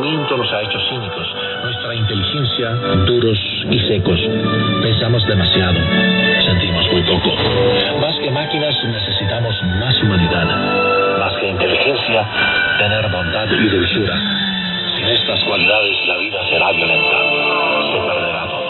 entretenimiento nos ha hecho cínicos, nuestra inteligencia duros y secos. Pensamos demasiado, sentimos muy poco. Más que máquinas necesitamos más humanidad. Más que inteligencia, tener bondad y dulzura. Sin estas cualidades la vida será violenta. Se perderá todo.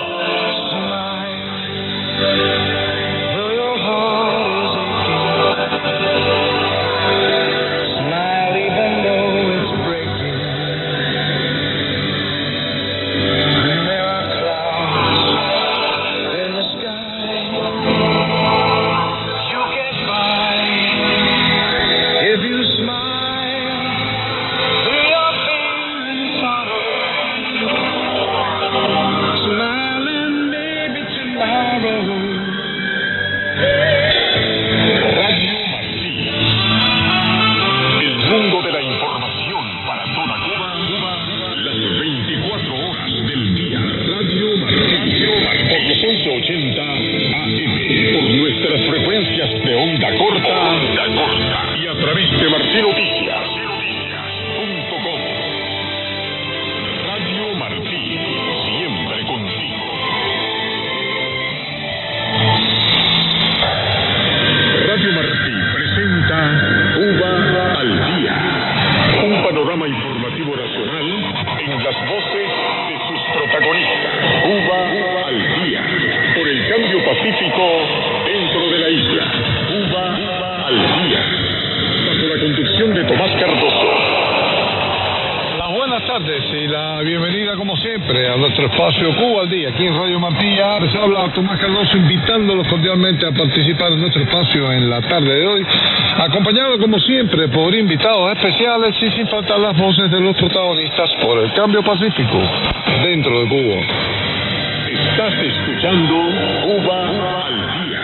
A participar en nuestro espacio en la tarde de hoy, acompañado como siempre por invitados especiales y sin faltar las voces de los protagonistas por el cambio pacífico dentro de Cuba. Estás escuchando Cuba al día.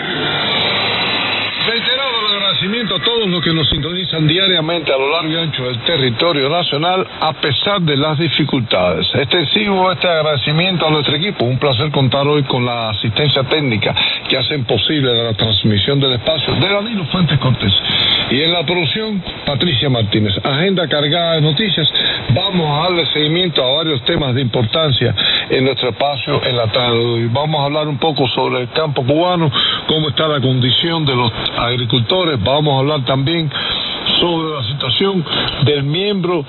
Reiterado el agradecimiento a todos los que nos sintonizan diariamente a lo largo y ancho del territorio nacional a pesar de las dificultades. Extensivo este agradecimiento a nuestro equipo. Un placer contar hoy con la asistencia técnica que hacen posible la transmisión del espacio de Danilo Fuentes Cortés. Y en la producción, Patricia Martínez. Agenda cargada de noticias. Vamos a darle seguimiento a varios temas de importancia en nuestro espacio en la tarde de hoy. Vamos a hablar un poco sobre el campo cubano, cómo está la condición de los agricultores. Vamos a hablar también sobre la situación del miembro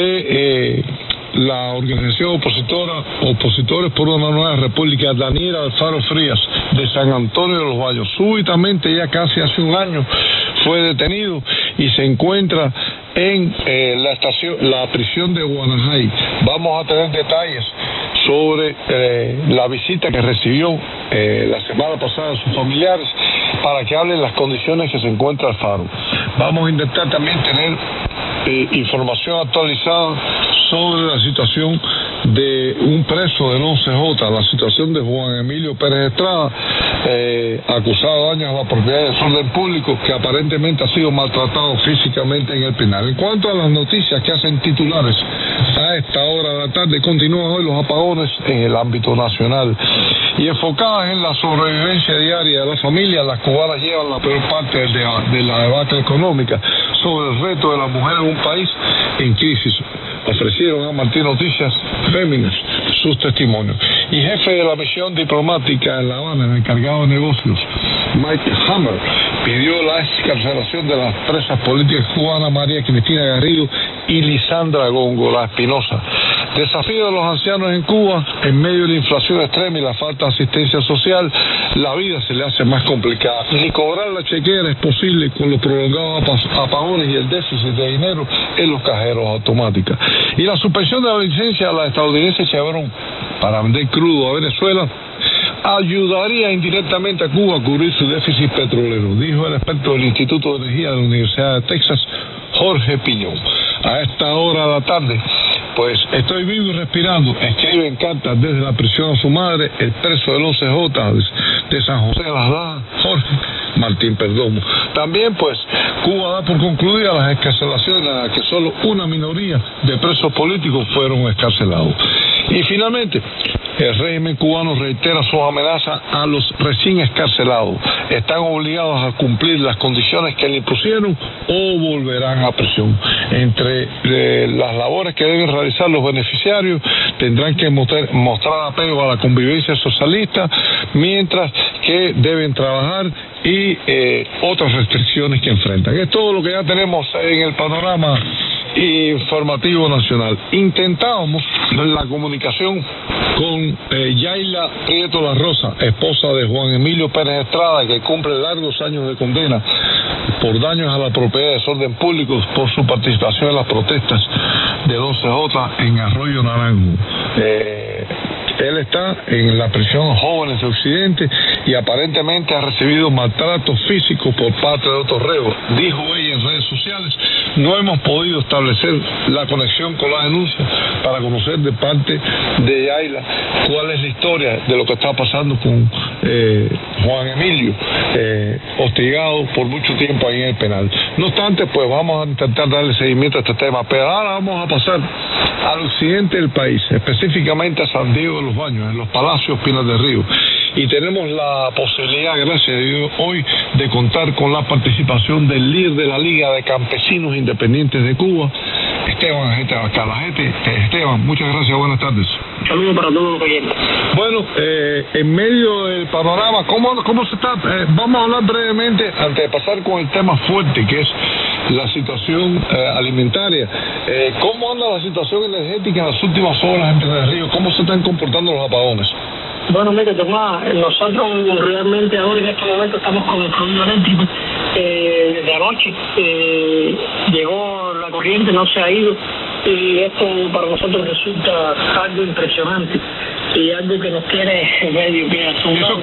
de la organización opositora Opositores por una Nueva República, Daniel Alfaro Frías, de San Antonio de los Baños. Súbitamente, ya casi hace un año, fue detenido y se encuentra en la prisión de Guanajay. Vamos a tener detalles sobre la visita que recibió la semana pasada de sus familiares para que hablen las condiciones que se encuentra Alfaro. Vamos a intentar también tener información actualizada sobre la situación de un preso del 11J, la situación de Juan Emilio Pérez Estrada, acusado de daños a la propiedad y desorden público, que aparentemente ha sido maltratado físicamente en el penal. En cuanto a las noticias que hacen titulares a esta hora de la tarde, continúan hoy los apagones en el ámbito nacional y enfocadas en la sobrevivencia diaria de la familia. Las cubanas llevan la peor parte de la debacle económica sobre el reto de la mujer en un país en crisis. Ofrecieron a Martín Noticias Féminas sus testimonios. Y jefe de la misión diplomática en La Habana, el encargado de negocios, Mike Hammer, pidió la excarcelación de las presas políticas cubanas María Cristina Garrido y Lisandra Góngora Espinosa. Desafío de los ancianos en Cuba: en medio de la inflación extrema y la falta de asistencia social, la vida se le hace más complicada. Ni cobrar la chequera es posible con los prolongados apagones y el déficit de dinero en los cajeros automáticos. Y la suspensión de la licencia a la estadounidense Chevron para vender crudo a Venezuela ayudaría indirectamente a Cuba a cubrir su déficit petrolero, dijo el experto del Instituto de Energía de la Universidad de Texas, Jorge Piñón. A esta hora de la tarde, pues estoy vivo y respirando, escribe en cartas desde la prisión a su madre, el preso del 11J de San José de las Lajas, Jorge Martín Perdomo. También, pues, Cuba da por concluidas las excarcelaciones, a las que solo una minoría de presos políticos fueron excarcelados. Y finalmente, el régimen cubano reitera sus amenazas a los recién escarcelados. Están obligados a cumplir las condiciones que le impusieron o volverán a prisión. Entre las labores que deben realizar los beneficiarios, tendrán que mostrar apego a la convivencia socialista, mientras que deben trabajar y otras restricciones que enfrentan. Es todo lo que ya tenemos en el panorama informativo nacional. Intentábamos la comunicación con Yayla Prieto La Rosa, esposa de Juan Emilio Pérez Estrada, que cumple largos años de condena por daños a la propiedad y desorden público por su participación en las protestas del 11J en Arroyo Naranjo. Él está en la prisión Jóvenes de Occidente y aparentemente ha recibido maltratos físicos por parte de otros reos. Dijo ella en redes sociales: no hemos podido establecer la conexión con la denuncia para conocer de parte de Yayla cuál es la historia de lo que está pasando con Juan Emilio, hostigado por mucho tiempo ahí en el penal. No obstante, pues vamos a intentar darle seguimiento a este tema, pero ahora vamos a pasar al occidente del país, específicamente a San Diego de los Baños, en los Palacios Pinar del Río. Y tenemos la posibilidad, gracias a Dios, hoy de contar con la participación del líder de la Liga de Campesinos Independientes de Cuba, Esteban Ajete Abascal. Esteban, muchas gracias, buenas tardes. Saludos para todos los oyentes. Bueno, en medio del panorama, ¿cómo se está? Vamos a hablar brevemente, antes de pasar con el tema fuerte, que es la situación alimentaria. ¿Cómo anda la situación energética en las últimas horas en Pinar del Río? ¿Cómo se están comportando los apagones? Bueno, mire, Tomás, nosotros realmente ahora en este momento estamos con el fluido eléctrico. Desde anoche llegó la corriente, no se ha ido, y esto para nosotros resulta algo impresionante y algo que nos tiene medio que asombrados.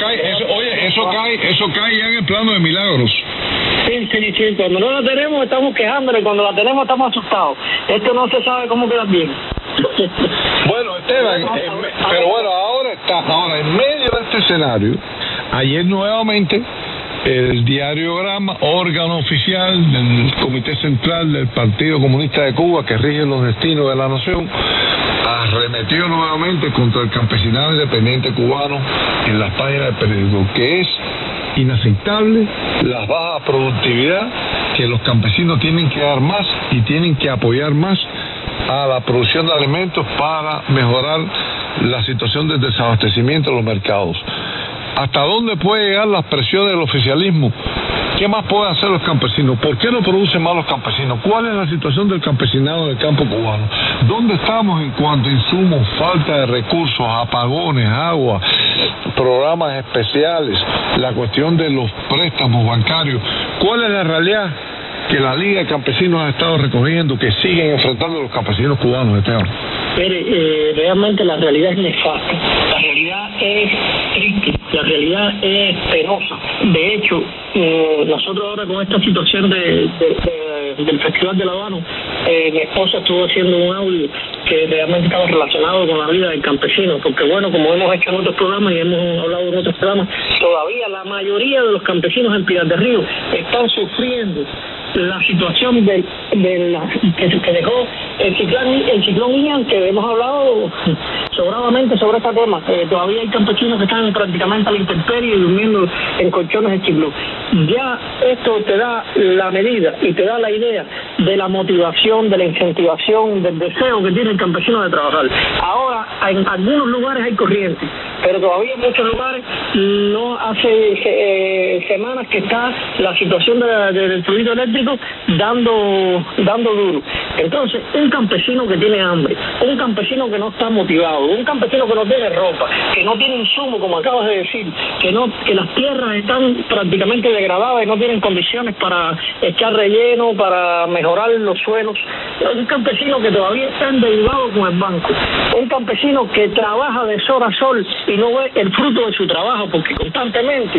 Eso cae ya en el plano de milagros. Sí, cuando no la tenemos estamos quejándonos, cuando la tenemos estamos asustados. Esto no se sabe cómo quedar bien. Bueno, Esteban, pero bueno, ahora en medio de este escenario, ayer nuevamente el diario Grama, órgano oficial del Comité Central del Partido Comunista de Cuba, que rige los destinos de la nación, arremetió nuevamente contra el campesinado independiente cubano en las páginas del periódico, que es inaceptable la baja productividad, que los campesinos tienen que dar más y tienen que apoyar más a la producción de alimentos para mejorar la situación del desabastecimiento de los mercados. ¿Hasta dónde puede llegar las presiones del oficialismo? ¿Qué más pueden hacer los campesinos? ¿Por qué no producen más los campesinos? ¿Cuál es la situación del campesinado en el campo cubano? ¿Dónde estamos en cuanto a insumos, falta de recursos, apagones, agua, programas especiales, la cuestión de los préstamos bancarios? ¿Cuál es la realidad que la Liga de Campesinos ha estado recogiendo, que siguen enfrentando los campesinos cubanos, Esteban? Realmente la realidad es nefasta, la realidad es triste, la realidad es penosa. De hecho, nosotros ahora con esta situación del Festival de La Habana, mi esposa estuvo haciendo un audio que realmente estaba relacionado con la vida del campesino, porque bueno, como hemos hecho en otros programas y hemos hablado en otros programas, todavía la mayoría de los campesinos en Pinar del Río están sufriendo la situación que dejó el ciclón Ian, que hemos hablado sobradamente sobre este tema. Todavía hay campesinos que están prácticamente a la intemperie y durmiendo en colchones de ciclón. Ya esto te da la medida y te da la idea de la motivación, de la incentivación, del deseo que tiene el campesino de trabajar. Ahora, en algunos lugares hay corriente, pero todavía en muchos lugares no hace semanas que está la situación del fluido eléctrico dando duro. Entonces, un campesino que tiene hambre, un campesino que no está motivado, un campesino que no tiene ropa, que no tiene insumo, como acabas de decir, que las tierras están prácticamente degradadas y no tienen condiciones para echar relleno, para mejorar los suelos, un campesino que todavía está endeudado con el banco, un campesino que trabaja de sol a sol y y no ve el fruto de su trabajo, porque constantemente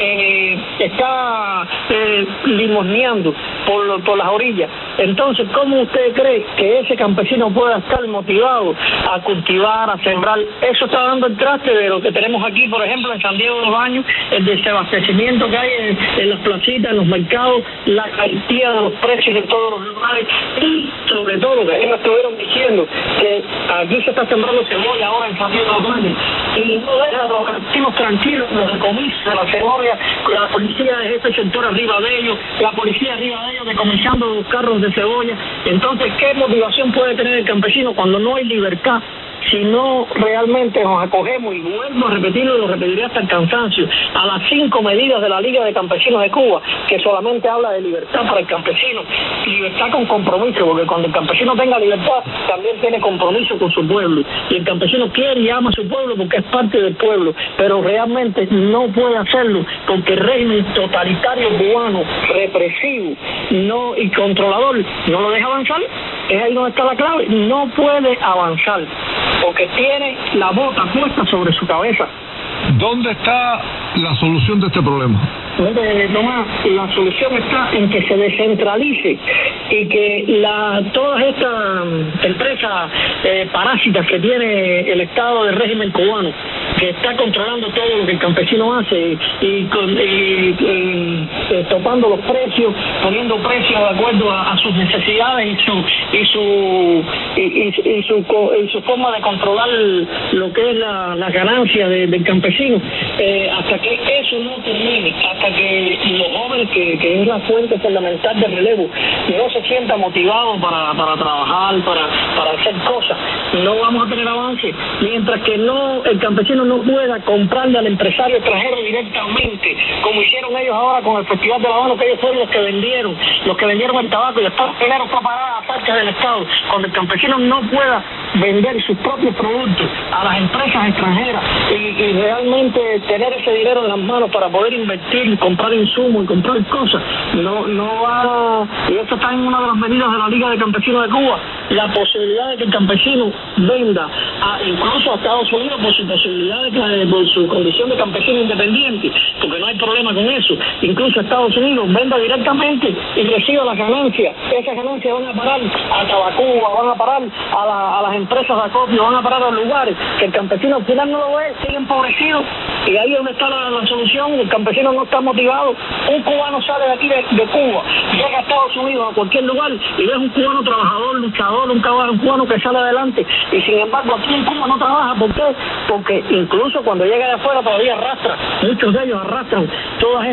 está limosneando por las orillas. Entonces, ¿cómo usted cree que ese campesino pueda estar motivado a cultivar, a sembrar? Eso está dando el traste de lo que tenemos aquí, por ejemplo, en San Diego de los Baños, el desabastecimiento que hay en las placitas, en los mercados, la caretía de los precios en todos los lugares, y sobre todo lo que ellos estuvieron diciendo, que aquí se está sembrando cebolla ahora en San Diego de los Baños, y no deja a los campesinos tranquilos, los decomisos de la cebolla, la policía de este sector arriba de ellos, la policía arriba de ellos decomisando los carros de cebolla. Entonces, ¿qué motivación puede tener el campesino cuando no hay libertad? Si no realmente nos acogemos, y vuelvo a repetirlo y lo repetiré hasta el cansancio, a las 5 medidas de la Liga de Campesinos de Cuba, que solamente habla de libertad para el campesino, libertad con compromiso, porque cuando el campesino tenga libertad, también tiene compromiso con su pueblo, y el campesino quiere y ama a su pueblo porque es parte del pueblo, pero realmente no puede hacerlo porque el régimen totalitario cubano, represivo y controlador, no lo deja avanzar. Es ahí donde está la clave, no puede avanzar porque tiene la bota puesta sobre su cabeza. ¿Dónde está la solución de este problema? Tomás, la solución está en que se descentralice y que todas estas empresas parásitas que tiene el Estado del régimen cubano, que está controlando todo lo que el campesino hace y topando los precios, poniendo precios de acuerdo a sus necesidades y su forma de controlar lo que es la ganancia del campesino, hasta que eso no termine, hasta que los jóvenes, que es la fuente fundamental del relevo, no se sientan motivados para trabajar, para hacer cosas, no vamos a tener avance. Mientras que el campesino no pueda comprarle al empresario extranjero directamente, como hicieron ellos ahora con el Festival de La Habana, que ellos fueron los que vendieron el tabaco, y después primero fue pagar a partes del Estado. Cuando el campesino no pueda vender sus propios productos a las empresas extranjeras y realmente tener ese dinero en las manos para poder invertir, comprar insumos y comprar cosas, no va. Y esto está en una de las medidas de la Liga de Campesinos de Cuba, la posibilidad de que el campesino venda incluso a Estados Unidos por su posibilidad por su condición de campesino independiente, porque no hay problema con eso. Incluso a Estados Unidos venda directamente y reciba las ganancias. Esas ganancias van a parar a Tabacuba, van a parar a las empresas de acopio, van a parar a los lugares que el campesino al final no lo ve, sigue empobrecido. Y ahí es donde está la solución. El campesino no está motivado. Un cubano sale de aquí de Cuba, llega a Estados Unidos, a cualquier lugar, y ves un cubano trabajador, luchador, un cubano que sale adelante, y sin embargo aquí en Cuba no trabaja. ¿Por qué? Porque incluso cuando llega de afuera todavía arrastra, muchos de ellos arrastran todas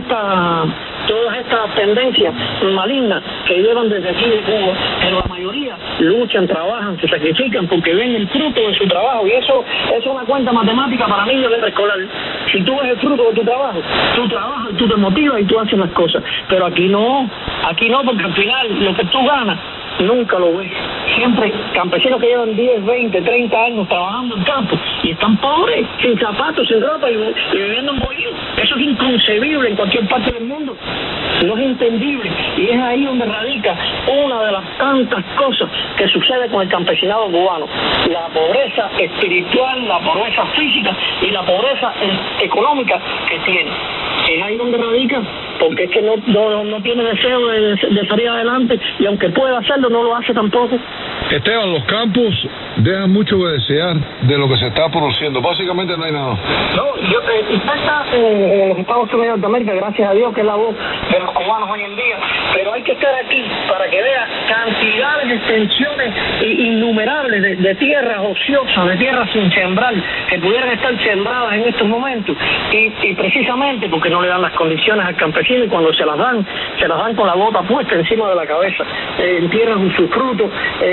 estas tendencias malignas que llevan desde aquí de Cuba, pero la mayoría luchan, trabajan, se sacrifican porque ven el fruto de su trabajo, y eso es una cuenta matemática para niños de preescolar. Si tú ves el fruto de tu trabajo, tú trabajas, tú te motivas y tú haces las cosas, pero aquí no, porque al final lo que tú ganas nunca lo ves. Siempre campesinos que llevan 10, 20, 30 años trabajando en campo y están pobres, sin zapatos, sin ropa y viviendo en bohíos. Eso es inconcebible en cualquier parte del mundo. No es entendible, y es ahí donde radica una de las tantas cosas que sucede con el campesinado cubano: la pobreza espiritual, la pobreza física y la pobreza económica que tiene. Es ahí donde radica, porque es que no tiene deseo de salir adelante, y aunque pueda hacerlo, no lo hace tampoco. Esteban, los campos dejan mucho que desear de lo que se está produciendo. Básicamente no hay nada. No, está en los Estados Unidos de América, gracias a Dios, que es la voz de los cubanos hoy en día, pero hay que estar aquí para que vea cantidades de extensiones innumerables de tierras ociosas, de tierras sin sembrar, que pudieran estar sembradas en estos momentos, y precisamente porque no le dan las condiciones al campesino, y cuando se las dan con la bota puesta encima de la cabeza, entierran sus frutos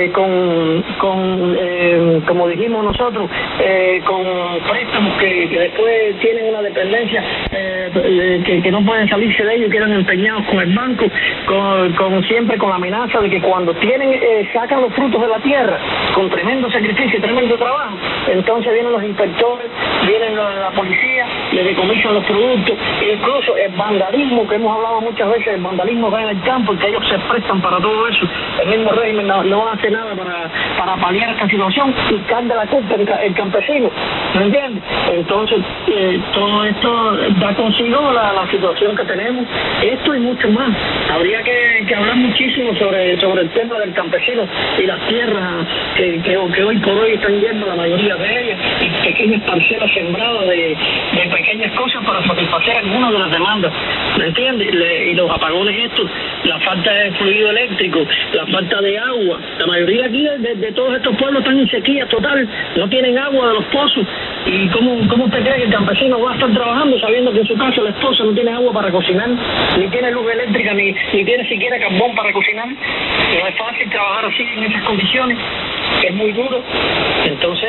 como dijimos nosotros, con préstamos que después tienen una dependencia que no pueden salirse de ellos y quedan empeñados con el banco, siempre con la amenaza de que cuando sacan los frutos de la tierra con tremendo sacrificio y tremendo trabajo, entonces vienen los inspectores, vienen la policía, le decomisan los productos, e incluso el vandalismo que hemos hablado muchas veces, el vandalismo que hay en el campo, y que ellos se prestan para todo eso. El mismo régimen no hace nada para paliar esta situación. situación y carga la culpa el campesino, ¿me entiendes? Entonces, todo esto da consigo la situación que tenemos, esto y mucho más. Habría que hablar muchísimo sobre el tema del campesino y las tierras que hoy por hoy están yendo la mayoría de ellas, y pequeñas parcelas sembradas de pequeñas cosas para satisfacer algunas de las demandas, ¿me entiendes? Y los apagones estos, la falta de fluido eléctrico, la falta de agua, la mayoría aquí de todos estos pueblos están en sequía total, no tienen agua de los pozos. ¿Y cómo usted cree que el campesino va a estar trabajando sabiendo que en su casa la esposa no tiene agua para cocinar, ni tiene luz eléctrica, ni tiene siquiera carbón para cocinar? No es fácil trabajar así en esas condiciones, es muy duro. Entonces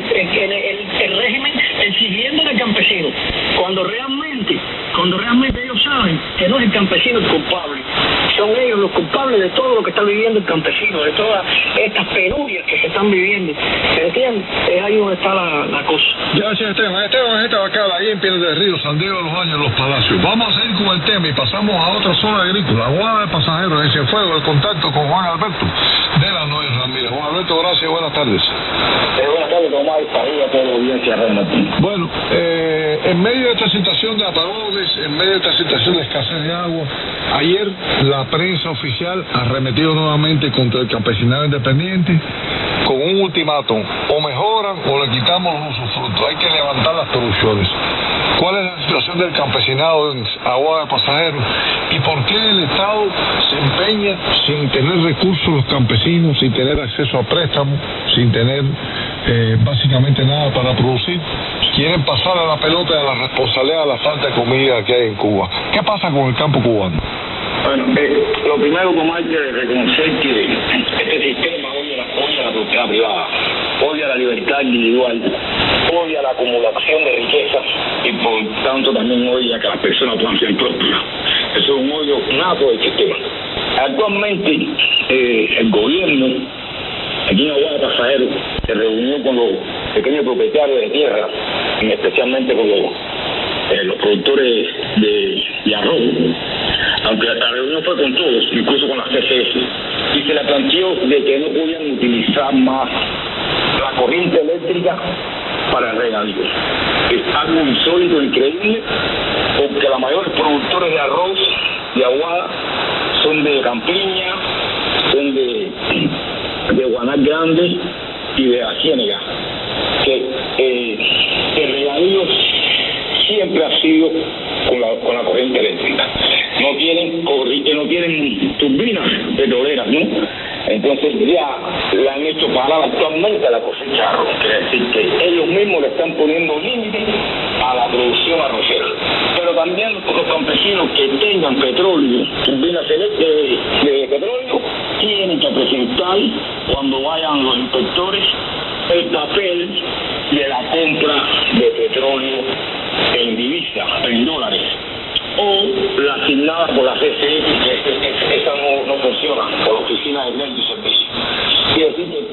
el régimen exigiendo al campesino cuando realmente ellos saben que no es el campesino el culpable, son ellos los culpables de todo lo que está viviendo el campesino, de todas estas penurias que se están viviendo, ¿me entiendes? Es ahí donde está la cosa. Gracias, Esteban. Esteban, esta vacada ahí en Piedras del Río, San Diego de los Baños, Los Palacios. Vamos a seguir con el tema y pasamos a otra zona agrícola, Aguada de Pasajeros, en Cienfuegos, el contacto con Juan Alberto de la Noel Ramírez. Juan Alberto, gracias, buenas tardes. Buenas tardes, Tomás, y a toda la audiencia, Martín. Bueno, en medio de esta situación de apagones, en medio de esta situación de escasez de agua, ayer la prensa oficial arremetió nuevamente contra el campesinado independiente con un ultimátum: o mejoran o le quitamos los usufructos, hay que levantar las producciones. ¿Cuál es la situación del campesinado en Aguada de Pasajeros y por qué el Estado se empeña sin tener recursos los campesinos, sin tener acceso a préstamos, sin tener básicamente nada para producir? Quieren pasar a la pelota de la responsabilidad de la falta de comida que hay en Cuba. ¿Qué pasa con el campo cubano? Bueno, lo primero, Tomás, hay que reconocer que este sistema odia la propiedad privada, odia la libertad individual, odia la acumulación de riquezas y por tanto también odia que las personas puedan ser prósperas. Eso es un odio nato del sistema. Actualmente el gobierno aquí en Aguada de Pasajeros se reunió con los pequeños propietarios de tierra, y especialmente con los productores de arroz, aunque la reunión fue con todos, incluso con la CCS, y se le planteó de que no podían utilizar más la corriente eléctrica para el regadío. Es algo insólito, increíble, porque los mayores productores de arroz de Aguada son de Campiña, son de Guanal Grande y de la Ciénega, que el regadío siempre ha sido con la corriente eléctrica. No tienen turbinas petroleras, ¿no? Entonces ya le han hecho parar actualmente a la cosecha de arroz. Quiere decir que ellos mismos le están poniendo límite a la producción arrocera. Pero también los campesinos que tengan petróleo, turbinas de petróleo, tienen que presentar cuando vayan los inspectores el papel de la compra de petróleo en divisa, en dólares, o la asignada por la CCE, que esa no funciona, por la Oficina de Crédito y Servicios. Quiere decir que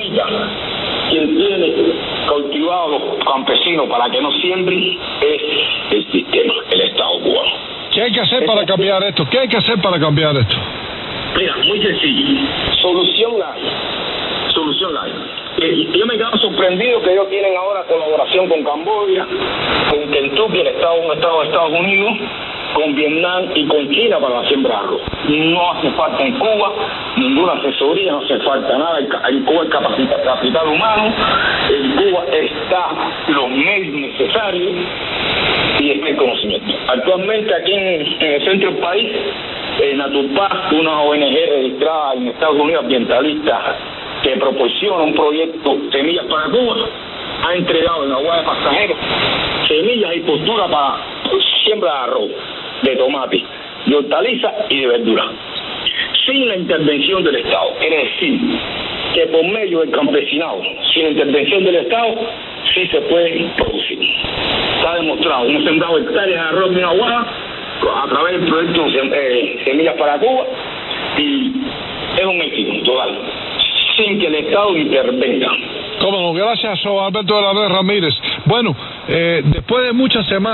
quien tiene cultivado los campesinos para que no siembren es el sistema, el Estado cubano. ¿Qué hay que hacer para cambiar esto? ¿Qué hay que hacer para cambiar esto? Mira, muy sencillo. Solución la hay. Yo me quedo sorprendido que ellos tienen ahora colaboración con Camboya, con Kentucky, un estado de Estados Unidos, con Vietnam y con China para la siembra de arroz. No hace falta en Cuba ninguna asesoría, no hace falta nada. En Cuba hay capital humano, en Cuba está los medios necesarios y está el conocimiento. Actualmente aquí en el centro del país, Naturpaz, una ONG registrada en Estados Unidos, ambientalista, que proporciona un proyecto Semillas para Cuba, ha entregado en Aguada de Pasajeros semillas y postura para siembra de arroz, de tomate, de hortaliza y de verdura, sin la intervención del Estado. Quiere decir que por medio del campesinado, sin la intervención del Estado, sí se puede producir. Está demostrado. Hemos sembrado hectáreas de arroz en Aguada a través del proyecto Semillas para Cuba y es un éxito total, sin que el Estado intervenga. Cómo no, gracias a Alberto de la Noel Ramírez. Bueno, después de muchas semanas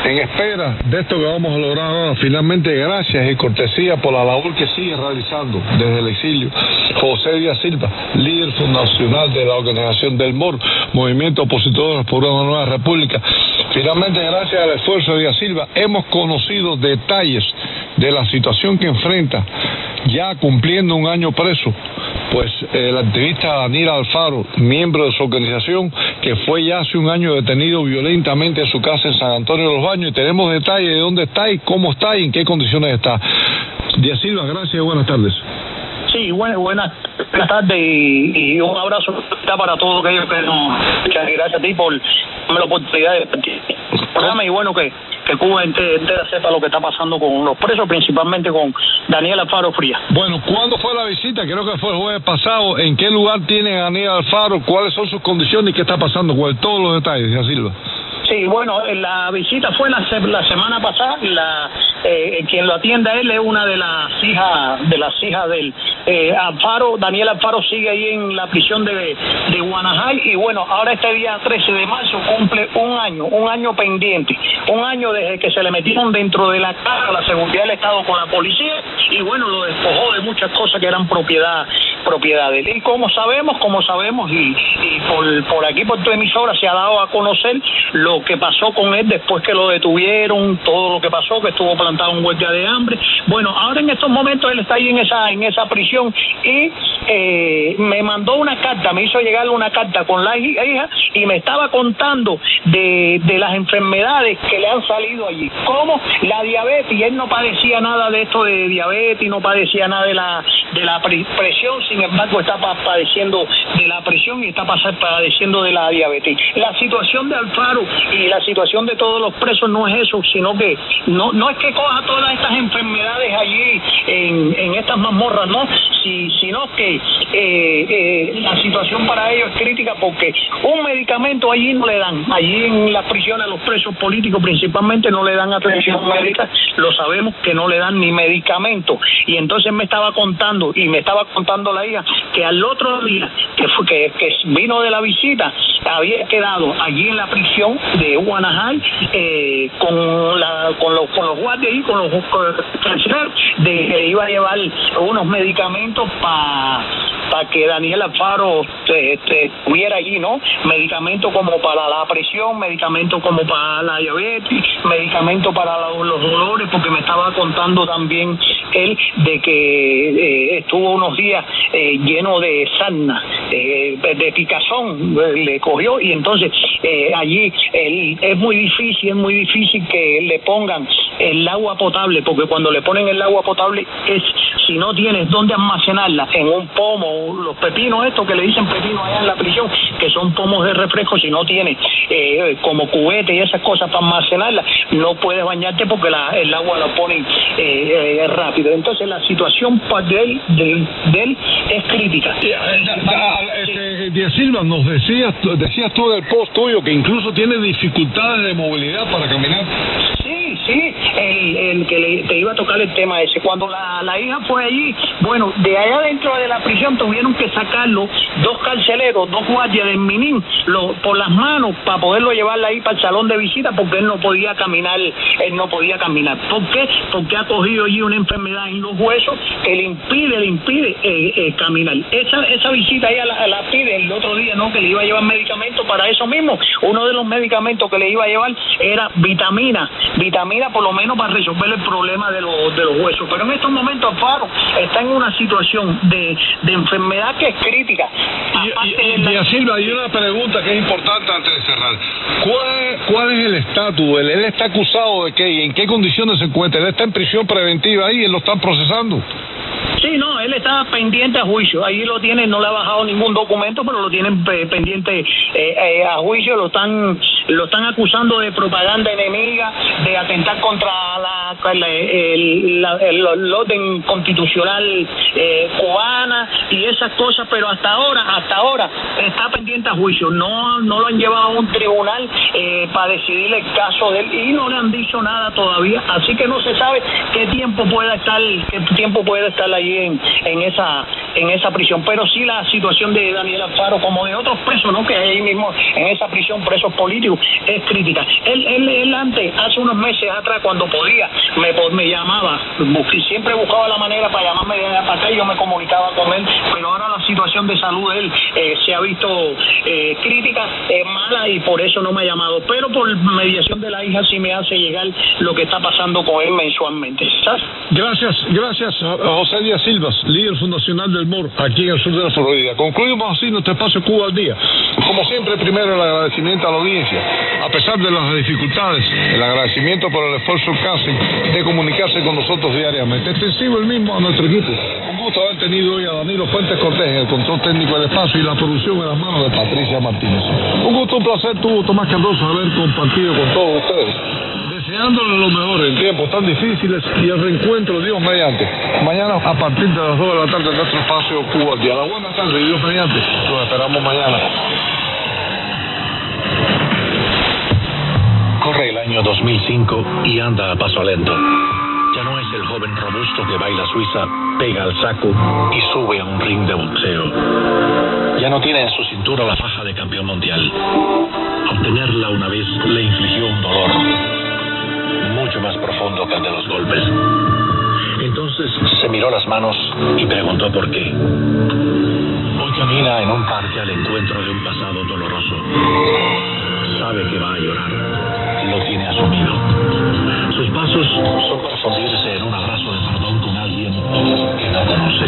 en espera de esto que vamos a lograr ahora, finalmente, gracias y cortesía por la labor que sigue realizando desde el exilio José Díaz Silva, líder fundacional de la organización del MOR, Movimiento Opositor por una Nueva República. Finalmente, gracias al esfuerzo de Díaz Silva, hemos conocido detalles de la situación que enfrenta, ya cumpliendo un año preso, pues el activista Daniel Alfaro, miembro de su organización, que fue ya hace un año detenido violentamente en su casa en San Antonio de los Baños, y tenemos detalles de dónde está y cómo está y en qué condiciones está. Díaz Silva, gracias y buenas tardes. Sí, buenas tardes y un abrazo para todos aquellos que nos escuchan. Gracias a ti por darme la oportunidad de programa y bueno que Cuba entera sepa lo que está pasando con los presos, principalmente con Daniel Alfaro Frías. Bueno, ¿cuándo fue la visita? Creo que fue el jueves pasado. ¿En qué lugar tiene Daniel Alfaro? ¿Cuáles son sus condiciones y qué está pasando? ¿Cuáles todos los detalles, Díaz Silva? Sí, bueno, la visita fue la semana pasada. Quien lo atiende a él es una de las hijas del Alfaro. Daniel Alfaro sigue ahí en la prisión de Guanajay y bueno, ahora este día 13 de marzo cumple un año pendiente, un año desde que se le metieron dentro de la casa la seguridad del Estado con la policía y bueno, lo despojó de muchas cosas que eran propiedad de él. Y como sabemos y por aquí por tu emisora se ha dado a conocer lo que pasó con él después que lo detuvieron, todo lo que pasó, que estuvo plantado en huelga de hambre. Bueno, ahora en estos momentos él está ahí en esa prisión y me mandó una carta, me hizo llegar una carta con la hija y me estaba contando de las enfermedades que le han salido allí, como la diabetes, y él no padecía nada de esto de diabetes, no padecía nada de la presión, sin embargo está padeciendo de la presión y está padeciendo de la diabetes. La situación de Alfaro y la situación de todos los presos no es eso, sino que no es que coja todas estas enfermedades allí en estas mazmorras, no, sino que la situación para ellos es crítica porque un medicamento allí no le dan, allí en las prisiones los presos políticos principalmente no le dan atención médica, lo sabemos que no le dan ni medicamento y entonces me estaba contando la hija que al otro día que vino de la visita había quedado allí en la prisión de Guanajay con los guardias y con los carceleros de que iba a llevar unos medicamentos para que Daniel Alfaro estuviera allí, ¿no? Medicamentos como para la presión, medicamentos como para la diabetes, medicamentos para los dolores, porque me estaba contando también él de que estuvo unos días lleno de sarna, de picazón, le cogió y entonces allí es muy difícil que le pongan el agua potable, porque cuando le ponen el agua potable es si no tienes dónde almacenarla, en un pomo, los pepinos estos que le dicen pepinos allá en la prisión, que son pomos de refresco, si no tienes como cubete y esas cosas para almacenarla, no puedes bañarte porque el agua la ponen rápido. Entonces la situación de él es crítica. Díaz Silva, nos decías tú en el post tuyo que incluso tiene dificultades de movilidad para caminar. Sí, el que te iba a tocar el tema ese. Cuando la hija fue allí, bueno, de allá dentro de la prisión tuvieron que sacarlo dos carceleros, dos guardias del Minin, por las manos para poderlo llevarla ahí para el salón de visita porque él no podía caminar. ¿Por qué? Porque ha cogido allí una enfermedad en los huesos que le impide caminar. Esa visita ella la pide el otro día, ¿no? Que le iba a llevar medicamentos para eso mismo. Uno de los medicamentos que le iba a llevar era vitamina por lo menos para resolver el problema de los huesos. Pero en estos momentos Alfaro está en una situación de enfermedad que es crítica. Díaz Silva, hay una pregunta que es importante antes de cerrar. ¿Cuál es el estatus? ¿Él está acusado de qué y en qué condiciones se encuentra? ¿Él está en prisión preventiva ahí y él lo están procesando? Sí, no, él está pendiente a juicio. Ahí lo tienen, no le ha bajado ningún documento, pero lo tienen pendiente a juicio. Lo están acusando de propaganda enemiga, de atentar contra contra el orden constitucional cubana y esas cosas, pero hasta ahora está pendiente a juicio. No lo han llevado a un tribunal para decidir el caso de él y no le han dicho nada todavía, así que no se sabe qué tiempo puede estar allí en esa prisión. Pero sí, la situación de Daniel Alfaro, como de otros presos, ¿no?, que hay ahí mismo en esa prisión, presos políticos, es crítica. Él antes, hace unos meses atrás, cuando podía, me llamaba, siempre buscaba la manera para llamarme de allá para acá y yo me comunicaba con él, pero ahora la situación de salud de él se ha visto crítica, mala, y por eso no me ha llamado, pero por mediación de la hija sí me hace llegar lo que está pasando con él mensualmente, ¿sabes? Gracias a José Díaz Silvas, líder fundacional del MOR aquí en el sur de la Florida. Concluimos así nuestro espacio Cuba al Día. Como siempre, primero el agradecimiento a la audiencia. A pesar de las dificultades, el agradecimiento por el esfuerzo que hacen de comunicarse con nosotros diariamente. Extensivo el mismo a nuestro equipo. Un gusto haber tenido hoy a Danilo Fuentes Cortés en el control técnico del espacio y la producción en las manos de Patricia Martínez. Un gusto, un placer, tuvo Tomás Cardoso haber compartido con todos ustedes. Deseándole lo mejor en tiempos tan difíciles y el reencuentro, Dios mediante. Mañana a partir de las 2 de la tarde en nuestro espacio Cuba al Día. La buena tarde, Dios mediante. Los esperamos mañana. Corre el año 2005 y anda a paso lento. Ya no es el joven robusto que baila suiza, pega al saco y sube a un ring de boxeo. Ya no tiene en su cintura la faja de campeón mundial. Obtenerla una vez le infligió un dolor mucho más profundo que el de los golpes. Entonces se miró las manos y preguntó por qué. Hoy camina en un parque al encuentro de un pasado doloroso. Sabe que va a llorar. Lo tiene asumido. Sus pasos son para fundirse en un abrazo de perdón con alguien que no conoce.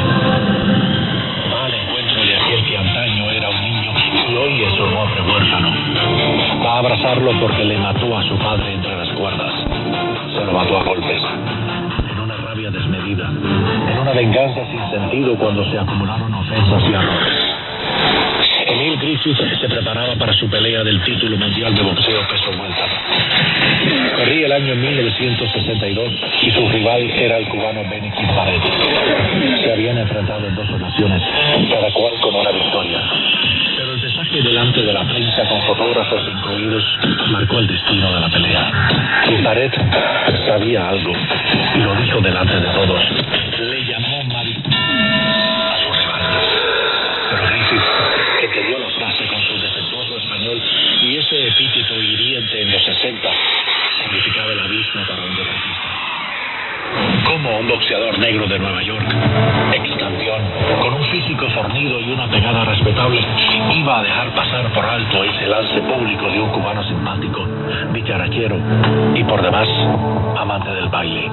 Va al encuentro de aquel que antaño era un niño y hoy es un hombre huérfano. Va a abrazarlo porque le mató a su padre entre las cuerdas. Se lo mató a golpes. En una rabia desmedida. En una venganza sin sentido cuando se acumularon ofensas y errores. Emil Griffith se preparaba para su pelea del título mundial de boxeo peso welter. Corría el año 1962 y su rival era el cubano Benny Kid Paret. Se habían enfrentado en 2 ocasiones, cada cual con una victoria. Pero el pesaje delante de la prensa con fotógrafos incluidos marcó el destino de la pelea. Kid Paret sabía algo y lo dijo delante de todos. Le llamó maricón a su rival. Pero Griffith entendió la frase con su defectuoso español y ese epíteto hiriente en los 60 significaba el abismo para un deportista. Como un boxeador negro de Nueva York, ex campeón, con un físico fornido y una pegada respetable, iba a dejar pasar por alto ese lance público de un cubano simpático, dicharachero y por demás amante del baile.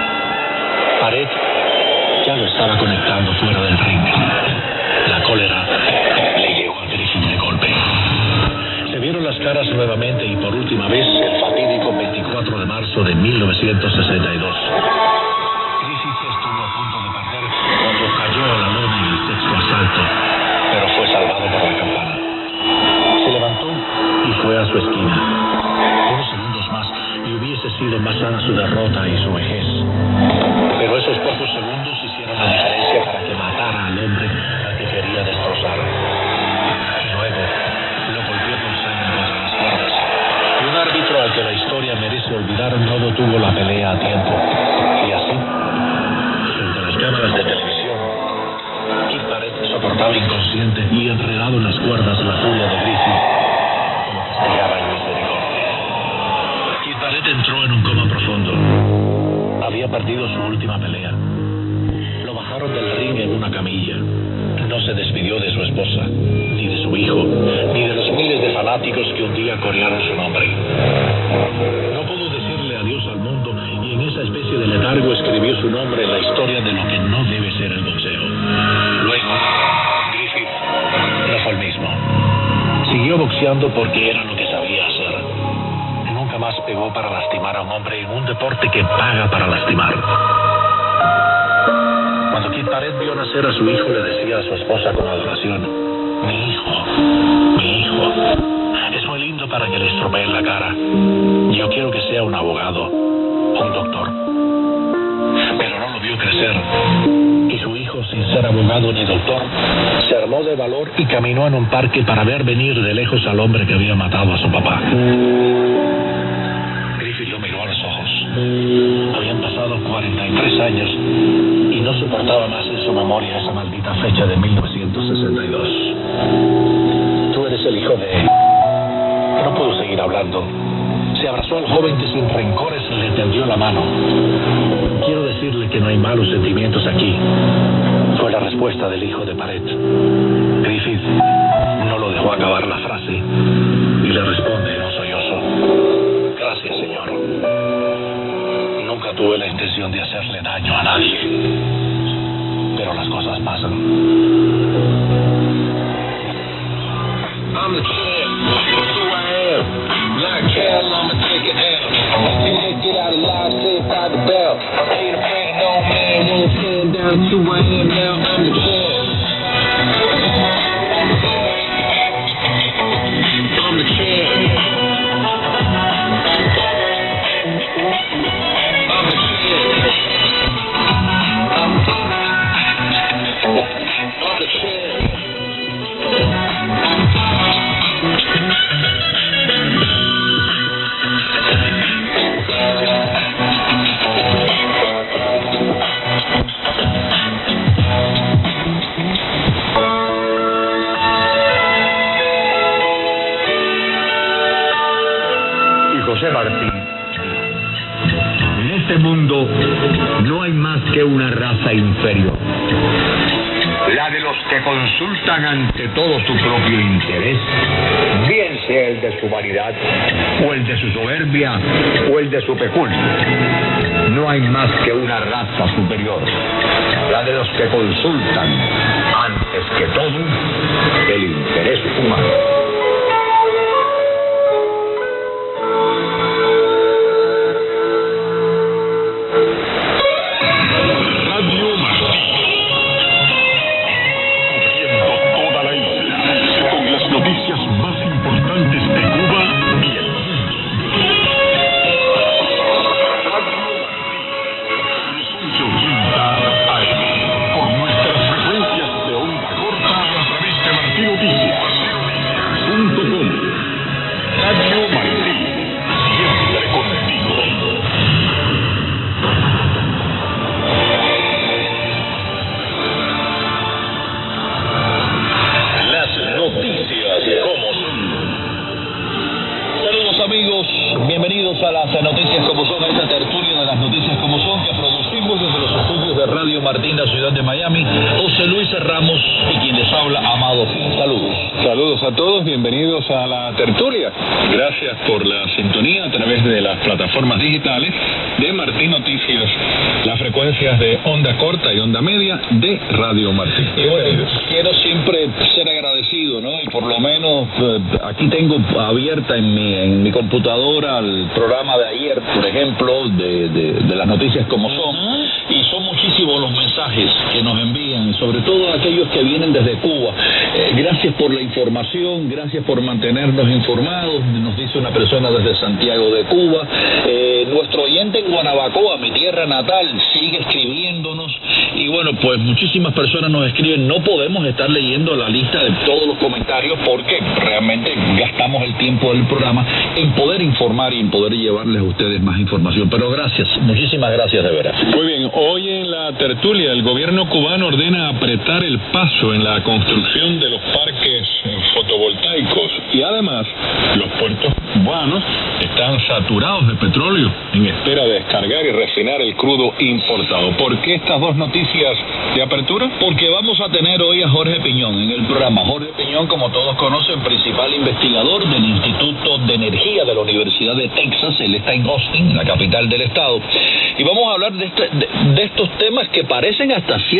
Paret ya lo estaba conectando fuera del ring. La cólera le llegó a Griffith de golpe. Se vieron las caras nuevamente y por última vez el fatídico 24 de marzo de 1962. Griffith estuvo a punto de perder cuando cayó a la lona en el 6º asalto, pero fue salvado por la campana. Se levantó y fue a su esquina. Unos segundos más y hubiese sido más sana su derrota y su vejez. Pero esos pocos segundos hicieron la diferencia para que matara al hombre al que quería destrozar. Y luego lo volvió con sangre contra las cuerdas. Y un árbitro al que la historia merece olvidar no detuvo la pelea a tiempo. Y así, frente a las cámaras de televisión, Kid Paret soportaba inconsciente y enredado en las cuerdas la furia de Griffith, como castigaba en misericordia. Kid Paret entró en un coma profundo. Había perdido su última pelea. Lo bajaron del ring en una camilla. No se despidió de su esposa, ni de su hijo, ni de los miles de fanáticos que un día corearon su nombre. No pudo decirle adiós al mundo y en esa especie de letargo escribió su nombre en la historia de lo que no debe ser el boxeo. Luego, Griffith no fue el mismo. Siguió boxeando porque era lo que sabía hacer. Nunca más pegó para lastimar a un hombre en un deporte que paga para lastimar. Cuando Kid Paret vio nacer a su hijo, le decía a su esposa con adoración: mi hijo, es muy lindo para que le estropeen la cara. Yo quiero que sea un abogado, un doctor. Pero no lo vio crecer. Y su hijo, sin ser abogado ni doctor, se armó de valor y caminó en un parque para ver venir de lejos al hombre que había matado a su papá. Griffith lo miró a los ojos. Habían pasado 43 años y no soportaba más en su memoria esa maldita fecha de 1962. Tú eres el hijo de... No pudo seguir hablando. Se abrazó al joven que sin rencores le tendió la mano. Quiero decirle que no hay malos sentimientos aquí. Fue la respuesta del hijo de Paret. Griffith no lo dejó acabar la frase y le responde en un sollozo: gracias, señor. Nunca tuve la intención de hacerle daño a nadie. Pero las cosas pasan. I'm the champ. That's who I am. Not Cal, I'ma take it out. Get out alive, saved by the bell. Ain't afraid of no man, won't stand down. That's who I am now. I'm the champ. I'm the champ. I'm the champ. I'm the champ. José Martí: en este mundo no hay más que una raza inferior, la de los que consultan ante todo su propio interés, bien sea el de su vanidad, o el de su soberbia, o el de su peculio. No hay más que una raza superior, la de los que consultan antes que todo el interés humano. Saludos a todos, bienvenidos a la tertulia. Gracias por la sintonía a través de las plataformas digitales de Martín Noticias, las frecuencias de onda corta y onda media de Radio Martín. Y bueno, quiero siempre ser agradecido, ¿no? Y por lo menos aquí tengo abierta en mi computadora el programa de ayer, por ejemplo, de las noticias como son, y son muchísimos los mensajes que nos envían, sobre todo aquellos que vienen desde Cuba. Gracias por la información, gracias por mantenernos informados, nos dice una persona desde Santiago de Cuba. Nuestro oyente en Guanabacoa, mi tierra natal, sigue escribiéndonos, y bueno, pues muchísimas personas nos escriben. No podemos estar leyendo la lista de todos los comentarios porque realmente gastamos el tiempo del programa en poder informar y en poder llevarles a ustedes más información, pero gracias, muchísimas gracias de veras. Muy bien, hoy en la tertulia el gobierno cubano ordena apretar el paso en la construcción de los parques fotovoltaicos y además los puertos cubanos están saturados de petróleo en espera de descargar y refinar el crudo importado. ¿Por qué estas dos noticias de apertura? Porque vamos a tener hoy a Jorge Piñón en el programa. Jorge Piñón, como todos conocen, principal investigador del Instituto de Energía de la Universidad de Texas. Él está en Austin, la capital del estado, y vamos a hablar de estos temas que parecen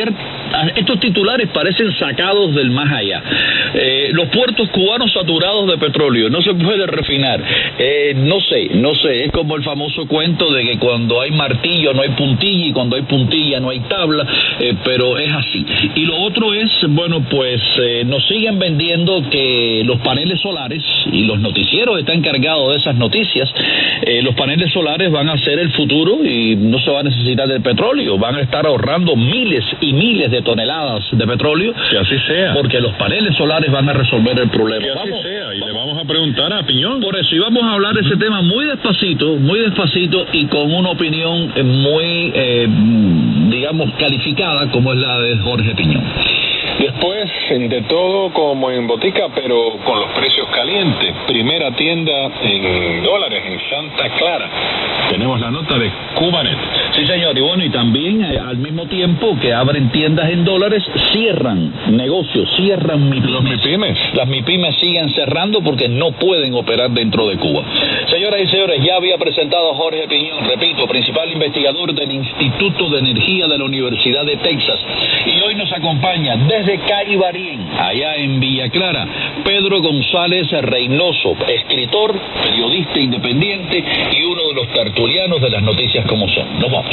estos titulares parecen sacados del más allá. Los puertos cubanos saturados de petróleo, no se puede refinar, No sé, es como el famoso cuento de que cuando hay martillo no hay puntilla y cuando hay puntilla no hay tabla, pero es así. Y lo otro es, bueno, pues nos siguen vendiendo que los paneles solares, y los noticieros están encargados de esas noticias, los paneles solares van a ser el futuro y no se va a necesitar del petróleo, van a estar ahorrando miles y miles de toneladas de petróleo. Que así sea. Porque los paneles solares van a resolver el problema. Que así sea, y le vamos a preguntar a Piñón. Por eso, y vamos a hablar de ese tema muy despacito y con una opinión muy, digamos, calificada, como es la de Jorge Piñón. Después, de todo como en botica, pero con los precios calientes. Primera tienda en dólares en Santa Clara. Tenemos la nota de Cubanet. Sí, señor, y bueno, y también al mismo tiempo que abren tiendas en dólares, cierran negocios, cierran MIPYMES. Los MIPYMES. Las MIPYMES siguen cerrando porque no pueden operar dentro de Cuba. Señoras y señores, ya había presentado a Jorge Piñón, repito, principal investigador del Instituto de Energía de la Universidad de Texas. Y hoy nos acompaña desde Caibarien, allá en Villa Clara, Pedro González Reynoso, escritor, periodista independiente y uno de los tertulianos de las noticias como son. Nos vamos.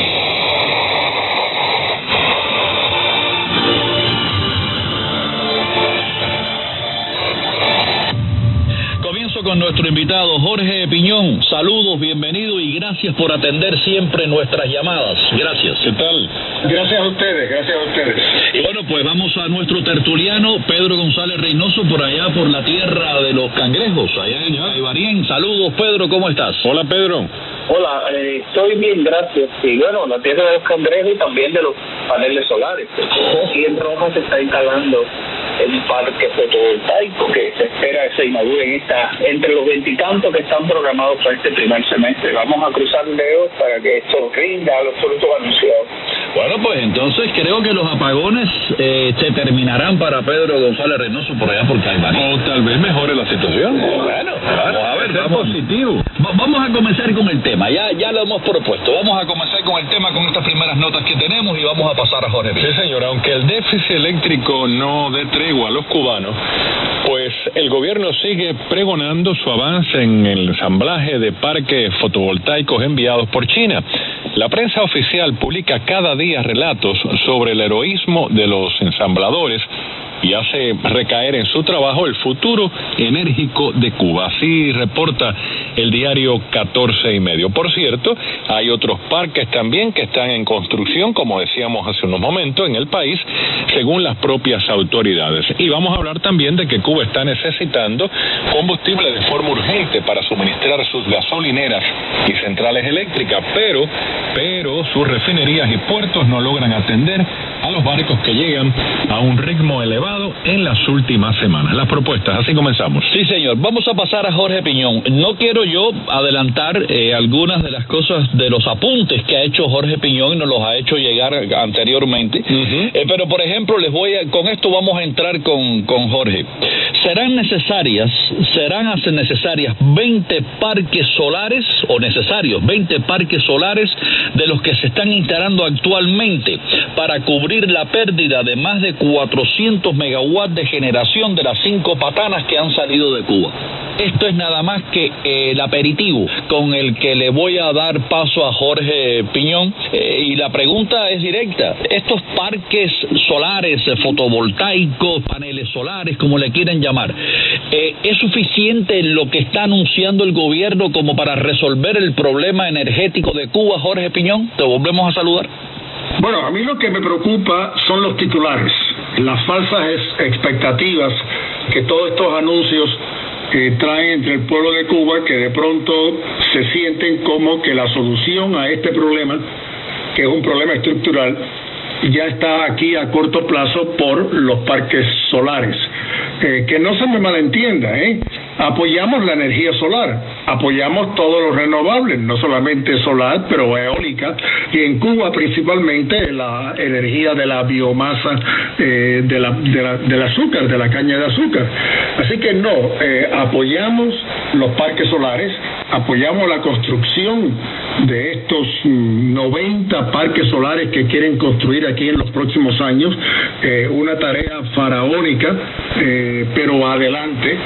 Comienzo con nuestro invitado Jorge Piñón. Saludos, bienvenido y gracias por atender siempre nuestras llamadas. Gracias. ¿Qué tal? Gracias a ustedes, gracias a ustedes. Y bueno, pues vamos a nuestro tertuliano, Pedro González Reynoso, por allá por la tierra de los cangrejos, allá en Caibarien. Saludos, Pedro, ¿cómo estás? Hola, Pedro. Hola, estoy bien, gracias. Y bueno, la tierra de los cangrejos y también de los paneles solares. Aquí en Roma se está instalando el parque fotovoltaico que se espera que se inaugure entre los 20 y tantos que están programados para este primer semestre. Vamos a cruzar dedos para que esto rinda los frutos anunciados. Bueno, pues entonces creo que los apagones se terminarán para Pedro González Reynoso por allá por Caibarien. O tal vez mejore la situación. Bueno, vamos a ver, vamos positivo. Vamos a comenzar con el tema, ya lo hemos propuesto. Vamos a comenzar con el tema, con estas primeras notas que tenemos y vamos a pasar a Jorge Piñón. Sí, señor, aunque el déficit eléctrico no dé tregua a los cubanos, pues el gobierno sigue pregonando su avance en el ensamblaje de parques fotovoltaicos enviados por China. La prensa oficial publica cada día relatos sobre el heroísmo de los ensambladores y hace recaer en su trabajo el futuro enérgico de Cuba. Así reporta el diario 14 y medio. Por cierto, hay otros parques también que están en construcción, como decíamos hace unos momentos, en el país, según las propias autoridades. Y vamos a hablar también de que Cuba está necesitando combustible de forma urgente para suministrar sus gasolineras y centrales eléctricas, pero sus refinerías y puertos no logran atender a los barcos que llegan a un ritmo elevado en las últimas semanas. Las propuestas, así comenzamos. Sí, señor. Vamos a pasar a Jorge Piñón. No quiero yo adelantar algunas de las cosas de los apuntes que ha hecho Jorge Piñón y nos los ha hecho llegar anteriormente. Pero, por ejemplo, con esto vamos a entrar con Jorge. ¿Serán necesarias 20 parques solares o necesarios 20 parques solares de los que se están instalando actualmente para cubrir la pérdida de más de 400 megawatts de generación de las 5 patanas que han salido de Cuba? Esto es nada más que el aperitivo con el que le voy a dar paso a Jorge Piñón. Y la pregunta es directa. ¿Estos parques solares, fotovoltaicos, paneles solares, como le quieran llamar, es suficiente lo que está anunciando el gobierno como para resolver el problema energético de Cuba, Jorge Piñón? Te volvemos a saludar. Bueno, a mí lo que me preocupa son los titulares, las falsas expectativas que todos estos anuncios traen entre el pueblo de Cuba, que de pronto se sienten como que la solución a este problema, que es un problema estructural, ya está aquí a corto plazo por los parques solares. Que no se me malentienda, apoyamos la energía solar, apoyamos todos los renovables, no solamente solar, pero eólica, y en Cuba principalmente la energía de la biomasa del azúcar, de la caña de azúcar. Así que no, apoyamos los parques solares, apoyamos la construcción de estos 90 parques solares que quieren construir aquí en los próximos años, una tarea faraónica, pero adelante.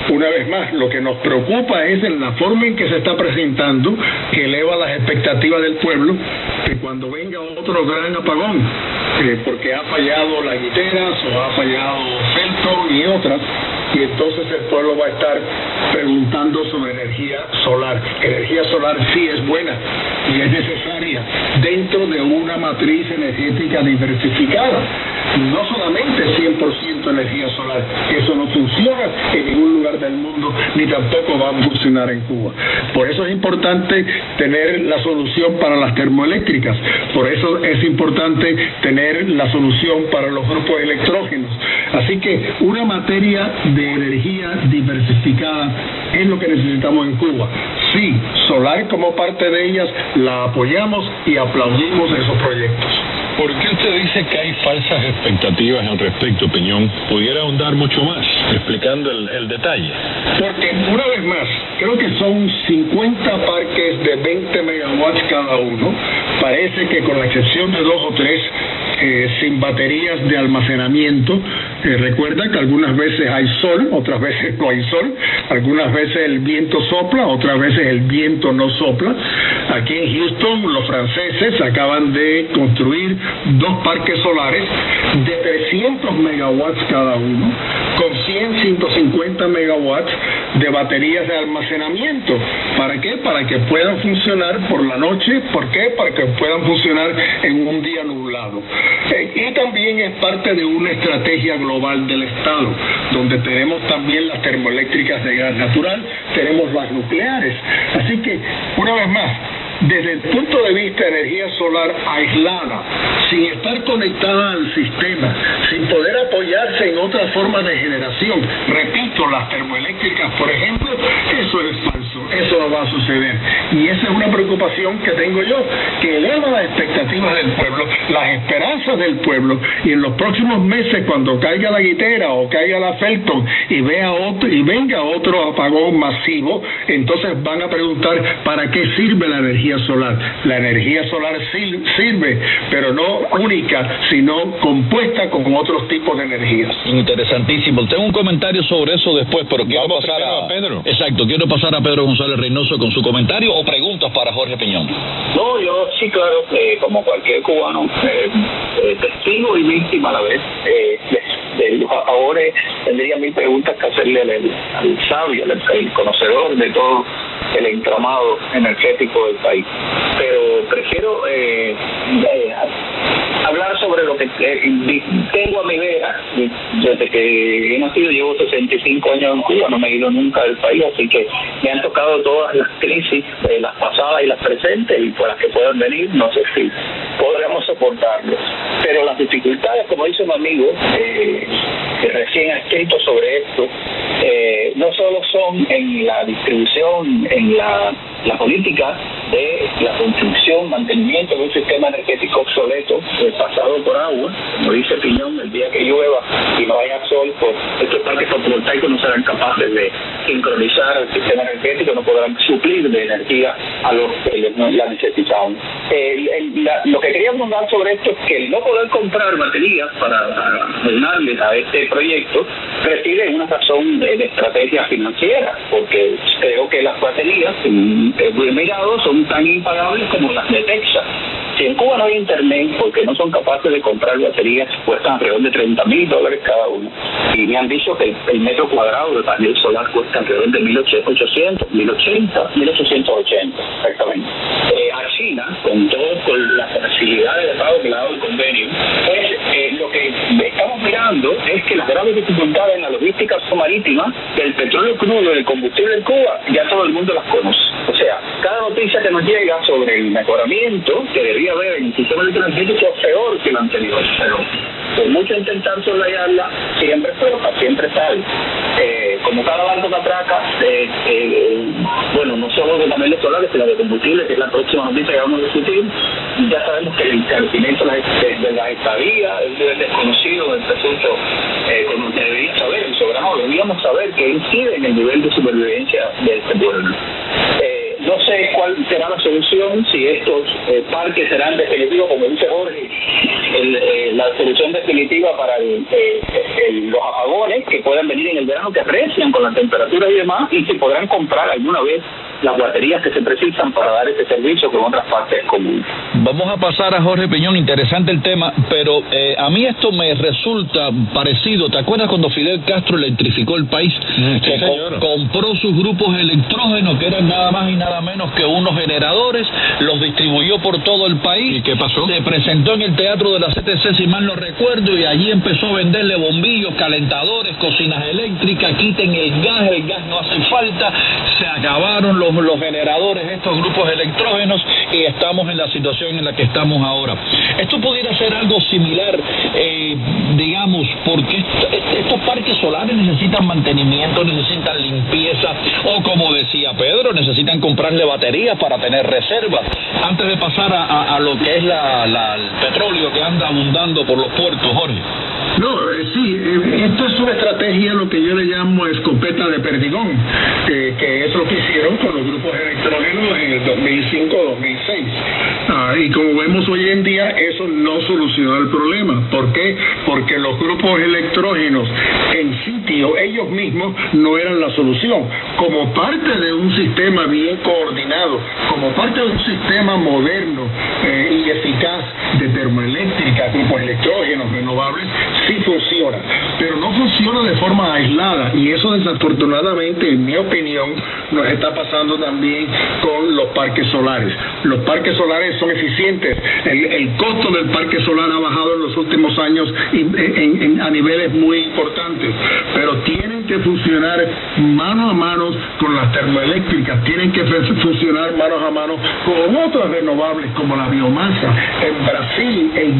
una vez más, lo que nos preocupa es en la forma en que se está presentando, que eleva las expectativas del pueblo, que cuando venga otro gran apagón, porque ha fallado las Guiteras o ha fallado Felton y otras, y entonces el pueblo va a estar preguntando sobre energía solar. Energía solar sí es buena y es necesaria dentro de una matriz energética diversificada. No solamente 100% energía solar, eso no funciona en ningún lugar del mundo, ni tampoco va a funcionar en Cuba. Por eso es importante tener la solución para las termoeléctricas, por eso es importante tener la solución para los grupos electrógenos. Así que una materia de energía diversificada es lo que necesitamos en Cuba. Sí, solar como parte de ellas, la apoyamos y aplaudimos esos proyectos. ¿Por qué usted dice que hay falsas expectativas al respecto, Peñón? ¿Pudiera ahondar mucho más, explicando el detalle? Porque, una vez más, creo que son 50 parques de 20 megawatts cada uno. Parece que con la excepción de 2 o 3, sin baterías de almacenamiento. Recuerda que algunas veces hay sol, otras veces no hay sol, algunas veces el viento sopla, otras veces el viento no sopla. Aquí en Houston los franceses acaban de construir 2 parques solares de 300 megawatts cada uno, con 150 megawatts de baterías de almacenamiento. ¿Para qué? Para que puedan funcionar por la noche. ¿Por qué? Para que puedan funcionar en un día nublado. Y también es parte de una estrategia global del Estado, donde tenemos también las termoeléctricas de gas natural, tenemos las nucleares. Así que, una vez más, desde el punto de vista de energía solar aislada, sin estar conectada al sistema, sin poder apoyarse en otras formas de generación, repito, las termoeléctricas, por ejemplo, eso es falso, eso no va a suceder. Y esa es una preocupación que tengo yo, que eleva las expectativas del pueblo, las esperanzas del pueblo, y en los próximos meses, cuando caiga la Guitera o caiga la Felton y venga otro apagón masivo, entonces van a preguntar ¿para qué sirve la energía solar? La energía solar sirve, pero no única, sino compuesta con otros tipos de energías. Interesantísimo. Tengo un comentario sobre eso después, pero quiero pasar a Pedro. Exacto, quiero pasar a Pedro González Reynoso con su comentario o preguntas para Jorge Peñón. No, yo sí, claro, como cualquier cubano, testigo y víctima a la vez de los apagores, tendría 1000 preguntas que hacerle al sabio, al conocedor de todo el entramado energético del país. Pero prefiero hablar sobre lo que tengo a mi vera. Desde que he nacido llevo 65 años en Cuba, no me he ido nunca del país, así que me han tocado todas las crisis, las pasadas y las presentes, y por las que puedan venir, no sé si podremos soportarlo. Pero las dificultades, como dice un amigo que recién ha escrito sobre esto, no solo son en la distribución, en la política de la construcción, mantenimiento de un sistema energético obsoleto, pasado por agua, como dice Piñón, el día que llueva y no haya sol, pues estos parques fotovoltaicos no serán capaces de sincronizar el sistema energético, no podrán suplir de energía a los que la necesitamos. Lo que quería abundar sobre esto es que el no poder comprar baterías para donarles a este proyecto reside en una razón de estrategia financiera, porque creo que las baterías, he mirado, son tan impagables como las de Texas. Si en Cuba no hay internet, porque no son capaces de comprar baterías, cuestan alrededor de $30,000 cada uno. Y me han dicho que el metro cuadrado de panel solar cuesta alrededor de 1880, exactamente. A China, con las facilidades de pago que le ha dado el convenio, pues lo que estamos mirando es que las graves dificultades en la logística marítima del petróleo crudo y del combustible en Cuba, ya todo el mundo las conoce. O sea, cada noticia que nos llega sobre el mejoramiento que debería haber en el sistema energético es peor que el anterior, pero por mucho intentar soslayarla, siempre floja, siempre sale. Como cada barco que atraca, bueno, no solo de paneles solares, sino de combustible, que es la próxima noticia que vamos a discutir, ya sabemos que el encarecimiento de las estadías es un nivel desconocido del proceso, como se debería saber, el soberano deberíamos saber que incide en el nivel de supervivencia de este pueblo. No sé cuál será la solución, si estos parques serán definitivos, como dice Jorge, la solución definitiva para los apagones que puedan venir en el verano, que aprecian con las temperaturas y demás, y si podrán comprar alguna vez las baterías que se precisan para dar ese servicio con otras partes comunes. Vamos a pasar a Jorge Peñón, interesante el tema, pero a mí esto me resulta parecido. ¿Te acuerdas cuando Fidel Castro electrificó el país? Sí, compró sus grupos electrógenos, que eran nada más y nada menos que unos generadores, los distribuyó por todo el país. ¿Y qué pasó? Se presentó en el Teatro de la CTC, si mal no recuerdo, y allí empezó a venderle bombillos, calentadores, cocinas eléctricas, quiten el gas no hace falta, se acabaron los generadores, estos grupos electrógenos, y estamos en la situación en la que estamos ahora. Esto pudiera ser algo similar, digamos, porque estos parques solares necesitan mantenimiento, necesitan limpieza, o como decía Pedro, necesitan comprarle baterías para tener reservas. Antes de pasar a lo que es el petróleo que anda abundando por los puertos, Jorge. No, sí, esto es una estrategia, lo que yo le llamo escopeta de perdigón, que es lo que hicieron con los grupos electrógenos en el 2005-2006. Y como vemos hoy en día, eso no solucionó el problema. ¿Por qué? Porque los grupos electrógenos en sitio, ellos mismos no eran la solución. Como parte de un sistema bien coordinado, como parte de un sistema moderno y eficaz de termoeléctrica, grupos electrógenos renovables, sí funciona, pero no funciona de forma aislada, y eso desafortunadamente, en mi opinión, nos está pasando también con los parques solares. Los parques solares son eficientes, el costo del parque solar ha bajado en los últimos años a niveles muy importantes, pero tienen que funcionar mano a mano con las termoeléctricas, tienen que funcionar mano a mano con otras renovables como la biomasa. En Brasil, el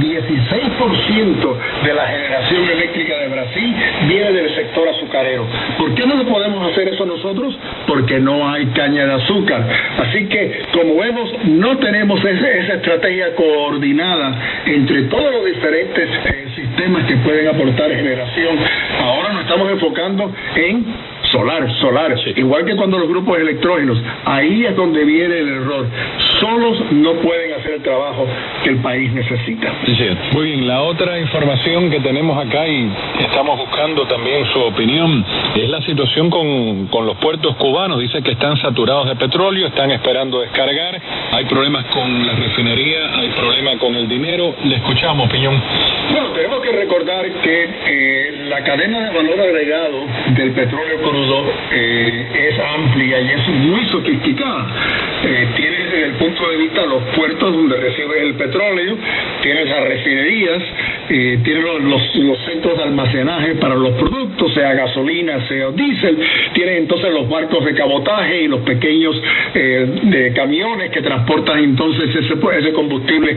16% de la generación eléctrica de Brasil viene del sector azucarero. ¿Por qué no lo podemos hacer eso nosotros? Porque no hay caña de azúcar. Así que, como vemos, no tenemos esa estrategia coordinada entre todos los diferentes sistemas que pueden aportar generación. Ahora nos estamos enfocando en solar, sí. Igual que cuando los grupos electrógenos, ahí es donde viene el error. Solos no pueden hacer el trabajo que el país necesita. Sí. Muy bien, la otra información que tenemos acá y estamos buscando también su opinión es la situación con los puertos cubanos. Dice que están saturados de petróleo, están esperando descargar, hay problemas con la refinería, hay problemas con el dinero. Le escuchamos, Piñón. Bueno, tenemos que recordar que la cadena de valor agregado del petróleo crudo es amplia y es muy sofisticada. Tienes desde el punto de vista los puertos donde recibes el petróleo, tienes las refinerías, tienes los centros de almacenaje para los productos, sea gasolina, sea diésel, tienes entonces los barcos de cabotaje y los pequeños de camiones que transportan entonces ese combustible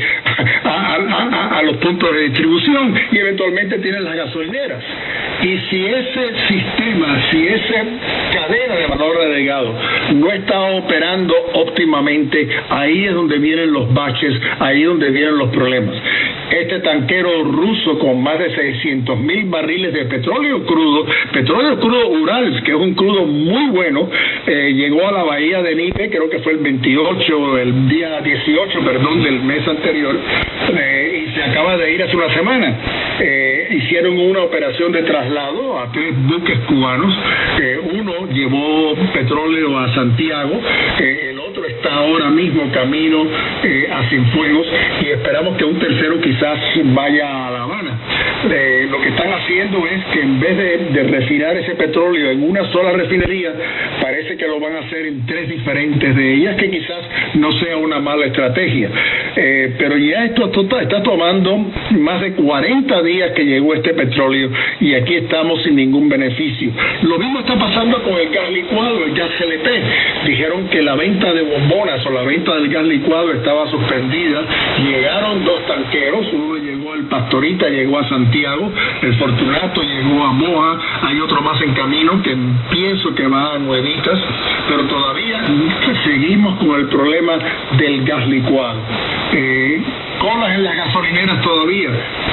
a los puntos de distribución, y eventualmente tienes las gasolineras. Y si ese sistema, si esa cadena de valor agregado no está operando óptimamente, ahí es donde vienen los baches, ahí es donde vienen los problemas. Este tanquero ruso con más de 600,000 barriles de petróleo crudo Urals, que es un crudo muy bueno, llegó a la bahía de Nipe, creo que fue el día 18 del mes anterior, y se acaba de ir hace una semana. Hicieron una operación de traslado a 3 buques cubanos. Uno llevó petróleo a Santiago, el otro está ahora mismo camino a Cienfuegos, y esperamos que un tercero quizás vaya a La Habana. Lo que están haciendo es que en vez de refinar ese petróleo en una sola refinería, parece que lo van a hacer en 3 diferentes de ellas, que quizás no sea una mala estrategia. Pero ya esto está tomando más de 40 días que llegó este petróleo, y aquí estamos sin ningún beneficio. Lo mismo está pasando con el gas licuado, el gas GLP. Dijeron que la venta de bombonas o la venta del gas licuado estaba suspendida. Llegaron 2 tanqueros, uno llegó al Pastorita, llegó a Santiago, el Fortunato llegó a Moa, hay otro más en camino que pienso que va a Nuevitas, pero todavía seguimos con el problema del gas licuado. colas en las gasolineras todavía.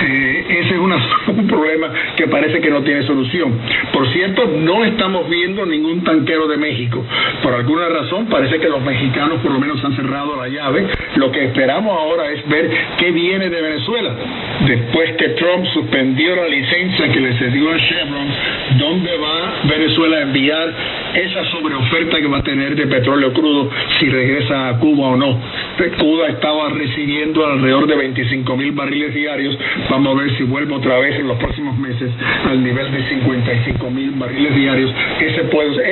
Ese es un problema que parece que no tiene solución. Por cierto, no estamos viendo ningún tanquero de México. Por alguna razón parece que los mexicanos por lo menos han cerrado la llave. Lo que esperamos ahora es ver qué viene de Venezuela. Después que Trump suspendió la licencia que le cedió a Chevron, ¿dónde va Venezuela a enviar esa sobreoferta que va a tener de petróleo crudo si regresa a Cuba o no? Cuba estaba recibiendo alrededor de 25,000 barriles diarios. Vamos a ver si vuelve otra vez en los próximos meses al nivel de 55,000 barriles diarios. Ese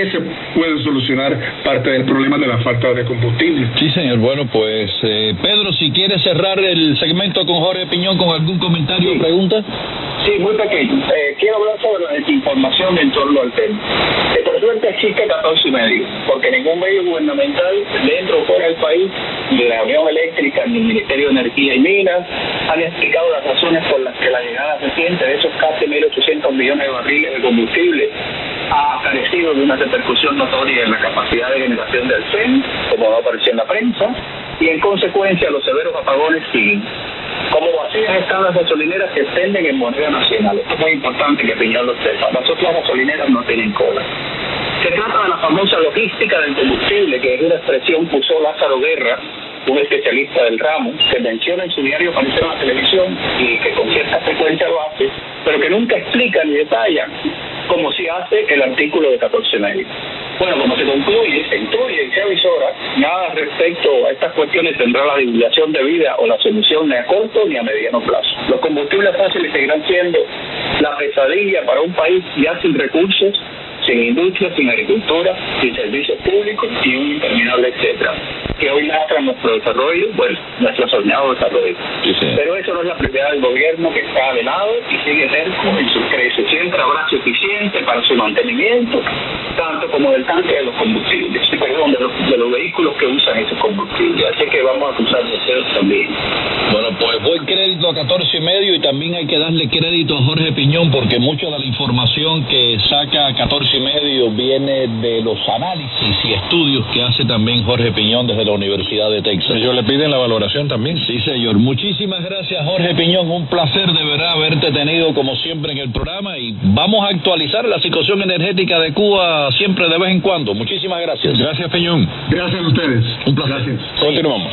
puede solucionar parte del problema de la falta de combustible. Sí, señor. Bueno, pues Pedro, si quiere cerrar el segmento con Jorge Piñón con algún comentario o pregunta. Sí, muy pequeño. Quiero hablar sobre la desinformación en torno al tema. Por suerte existe 14,5, porque ningún medio gubernamental dentro o fuera del país, ni la Unión Eléctrica, ni el Ministerio de Energía y Minas, han explicado las razones por las que la llegada reciente de esos casi 1.800 millones de barriles de combustible ha carecido de una repercusión notoria en la capacidad de generación del CEN, como no apareció en la prensa, y en consecuencia los severos apagones siguen. Como vacías están las gasolineras que extenden en moneda nacional. Esto es muy importante que Piñón lo sepa. Las otras gasolineras no tienen cola. Se trata de la famosa logística del combustible, que es una expresión que usó Lázaro Guerra, un especialista del ramo, que menciona en su diario cuando está en la televisión y que con cierta frecuencia lo hace, pero que nunca explica ni detalla como se hace el artículo de 14,5. Bueno, como se concluye, se intuye y se avisora, nada respecto a estas cuestiones tendrá la divulgación debida o la solución ni a corto ni a mediano plazo. Los combustibles fáciles seguirán siendo la pesadilla para un país ya sin recursos, sin industria, sin agricultura, sin servicios públicos y un interminable etcétera, que hoy lastra nuestro desarrollo, bueno, nuestro soñado desarrollo. Sí. Pero eso no es la prioridad del gobierno, que está de lado y sigue terco en sus creces. Siempre habrá suficiente para su mantenimiento, tanto como del tanque de los combustibles, de los vehículos que usan esos combustibles. Así que vamos a cruzar los dedos también. Bueno, pues buen crédito a 14,5 y también hay que darle crédito a Jorge Piñón, porque mucha de la información que saca 14,5 viene de los análisis y estudios que hace también Jorge Piñón desde la Universidad de Texas. Ellos le piden la valoración también. Sí, señor. Muchísimas gracias, Jorge Piñón. Un placer de verdad haberte tenido como siempre en el programa, y vamos a actualizar la situación energética de Cuba siempre de vez en cuando. Muchísimas gracias. Gracias, Piñón. Gracias a ustedes. Un placer. Gracias. Continuamos.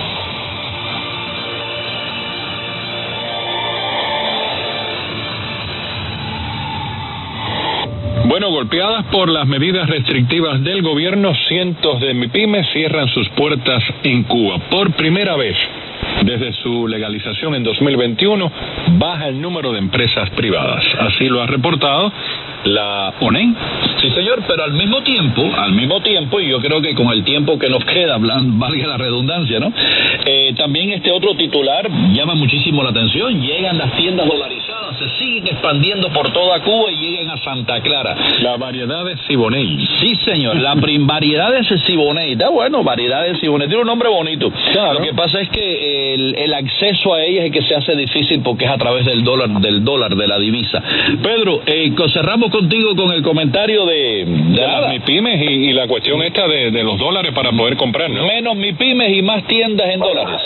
Bueno, golpeadas por las medidas restrictivas del gobierno, cientos de MIPYMES cierran sus puertas en Cuba. Por primera vez desde su legalización en 2021, baja el número de empresas privadas. Así lo ha reportado la ONEM. Sí, señor, pero al mismo tiempo, y yo creo que con el tiempo que nos queda, valga la redundancia, ¿no? También este otro titular llama muchísimo la atención. Llegan las tiendas dolarizadas, se siguen expandiendo por toda Cuba y llegan a Santa Clara. La variedad de Siboney. Sí, señor, la variedad de Siboney. Está bueno, variedad de Siboney. Tiene un nombre bonito. Claro. Lo que pasa es que el acceso a ellas es que se hace difícil porque es a través del dólar, de la divisa. Pedro, cerramos contigo con el comentario de las MIPYMES y la cuestión esta de los dólares para poder comprar, ¿no? Menos MIPYMES y más tiendas en dólares.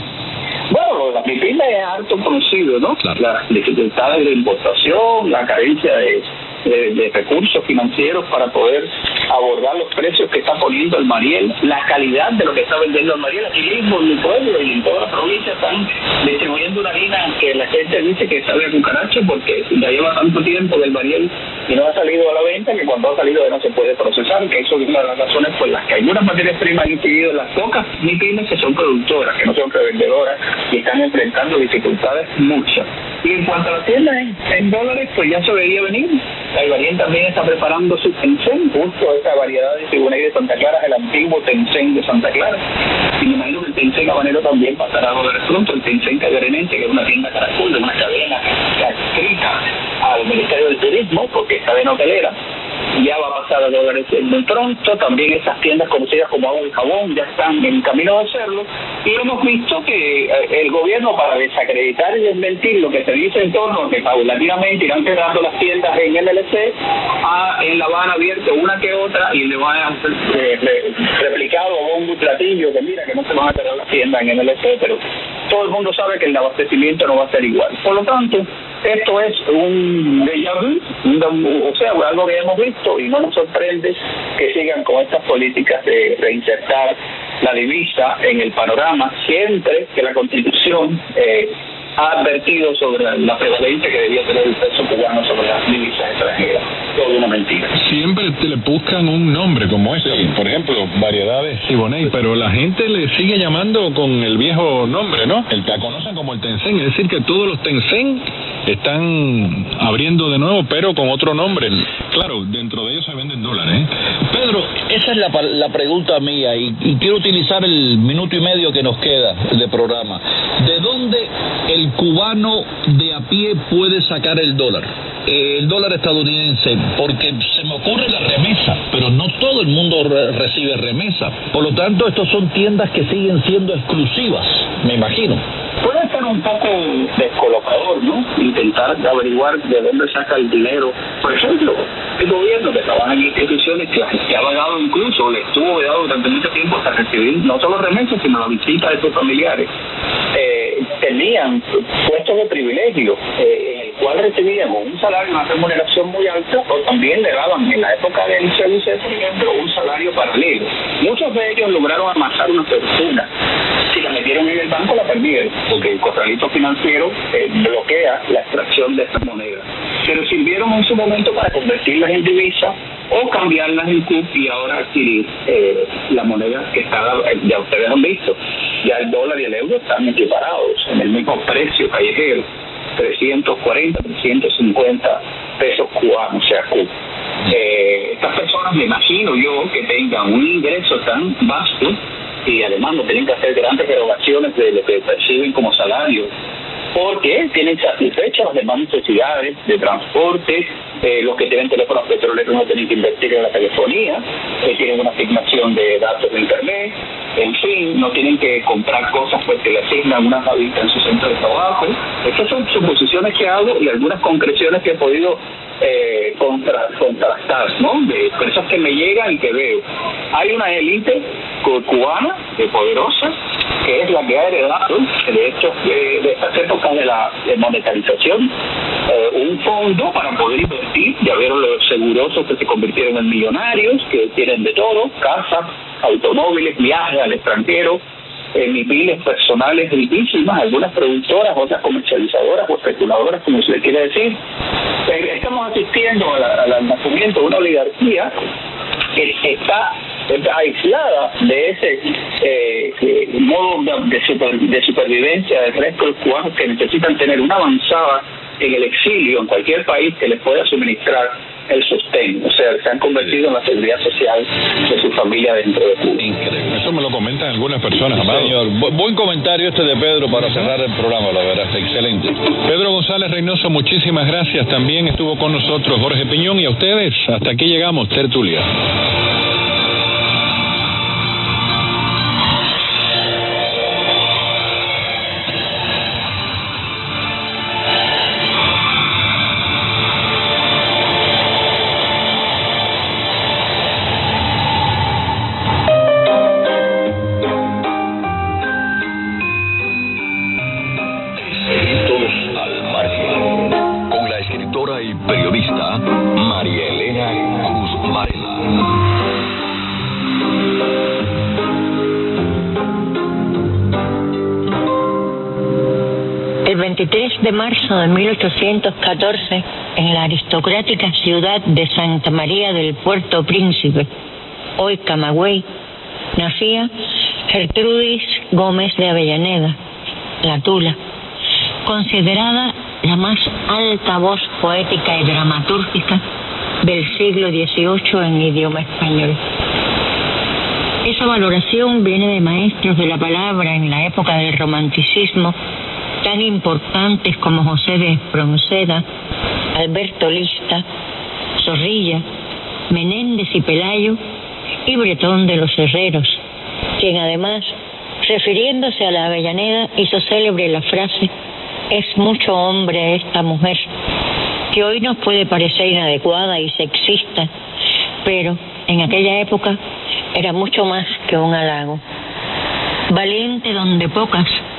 Bueno, la MIPYME es harto conocido, ¿no? Claro. Las dificultades de importación, la carencia de recursos financieros para poder abordar los precios que está poniendo el Mariel, la calidad de lo que está vendiendo el Mariel. Aquí mismo en mi pueblo y en toda la provincia están distribuyendo una harina que la gente dice que sabe a cucaracha porque ya lleva tanto tiempo del Mariel y no ha salido a la venta, que cuando ha salido ya no se puede procesar, que eso es una de las razones por las que algunas materias primas han incidido en las pocas MIPYMES que son productoras, que no son revendedoras y están enfrentando dificultades muchas. Y en cuanto a las tiendas en dólares, pues ya se veía venir. La Ibarien también está preparando su Tencent, justo esa variedad de Siboney de Santa Clara, el antiguo Tencent de Santa Clara. Y me imagino que el Tencent habanero también pasará a dólares pronto. El Tencent caberenense, que es una tienda Caracol, de una cadena adscrita al Ministerio del Turismo, porque es cadena hotelera, ya va a pasar a dólares muy pronto. También esas tiendas conocidas como Agua y Jabón ya están en camino de hacerlo. Y hemos visto que el gobierno, para desacreditar y desmentir lo que se dice en torno a que paulatinamente irán cerrando las tiendas en MLC, en La Habana abierto una que otra y le van a replicado a un platillo que mira que no se van a cerrar las tiendas en MLC, pero todo el mundo sabe que el abastecimiento no va a ser igual. Por lo tanto, esto es un déjà vu, o sea, algo que hemos visto, y no nos sorprende que sigan con estas políticas de reinsertar la divisa en el panorama, siempre que la Constitución ha advertido sobre la prevalencia que debía tener el peso cubano sobre las divisas extranjeras. Todo una mentira. Siempre te le buscan un nombre como ese, por ejemplo, variedades Siboney, pero la gente le sigue llamando con el viejo nombre, ¿no? La conocen como el Tencent, es decir, que todos los Tencent están abriendo de nuevo, pero con otro nombre. Claro, dentro de ellos se venden dólares, ¿eh? Pedro, esa es la pregunta mía, y quiero utilizar el minuto y medio que nos queda de programa. ¿De dónde el cubano de a pie puede sacar el dólar estadounidense? Porque se me ocurre la remesa, pero no todo el mundo recibe remesa. Por lo tanto, estos son tiendas que siguen siendo exclusivas, me imagino. Puede ser un poco descolocador, ¿no? Intentar averiguar de dónde saca el dinero. Por ejemplo, el gobierno que trabaja en instituciones que ha pagado, incluso le estuvo vedado durante mucho tiempo hasta recibir no solo remesas, sino la visita de sus familiares. Tenían puestos de privilegio en el cual recibían un salario, una remuneración muy alta, o también le daban en la época del CBC, por ejemplo, un salario paralelo. Muchos de ellos lograron amasar una fortuna. Si la metieron en el banco, la perdieron, porque el corralito financiero bloquea la extracción de estas monedas. Pero sirvieron en su momento para convertirlas en divisa o cambiarlas en CUP y ahora adquirir la moneda que ya ustedes han visto. Ya el dólar y el euro están equiparados en el mismo precio callejero, 340, 350 pesos cubanos, o sea, CUP. Estas personas, me imagino yo, que tengan un ingreso tan vasto y además no tienen que hacer grandes erogaciones de lo que perciben como salario, porque tienen satisfechas las demás necesidades de transporte. Los que tienen teléfonos petroleros no tienen que invertir en la telefonía, tienen una asignación de datos de internet, en fin, no tienen que comprar cosas porque le asignan una fábrica en su centro de trabajo. Estas son suposiciones que hago y algunas concreciones que he podido contrastar, ¿no? De cosas que me llegan y que veo. Hay una élite cubana poderosa que es la que ha heredado de hecho de estas épocas de la monetarización un fondo para poder invertir. Ya vieron los segurosos que se convirtieron en millonarios, que tienen de todo: casas, automóviles, viajes al extranjero, MIPYMES personales riquísimas, algunas productoras, otras comercializadoras o especuladoras, como se le quiere decir. Estamos asistiendo al nacimiento de una oligarquía que está aislada de ese modo de supervivencia del resto de los cubanos, que necesitan tener una avanzada en el exilio en cualquier país que les pueda suministrar el sostén. O sea, se han convertido en la seguridad social de su familia dentro de Cuba. Increíble. Eso me lo comentan algunas personas, amado. Señor, buen comentario de Pedro para cerrar el programa, la verdad, excelente. Pedro González Reynoso, muchísimas gracias. También estuvo con nosotros Jorge Piñón, y a ustedes, hasta aquí llegamos, tertulia. El 23 de marzo de 1814, en la aristocrática ciudad de Santa María del Puerto Príncipe, hoy Camagüey, nacía Gertrudis Gómez de Avellaneda, la Tula, considerada la más alta voz poética y dramatúrgica del siglo XVIII en idioma español. Esa valoración viene de maestros de la palabra en la época del romanticismo, tan importantes como José de Espronceda, Alberto Lista, Zorrilla, Menéndez y Pelayo, y Bretón de los Herreros, quien además, refiriéndose a la Avellaneda, hizo célebre la frase: «Es mucho hombre esta mujer», que hoy nos puede parecer inadecuada y sexista, pero en aquella época era mucho más que un halago. Valiente donde pocas y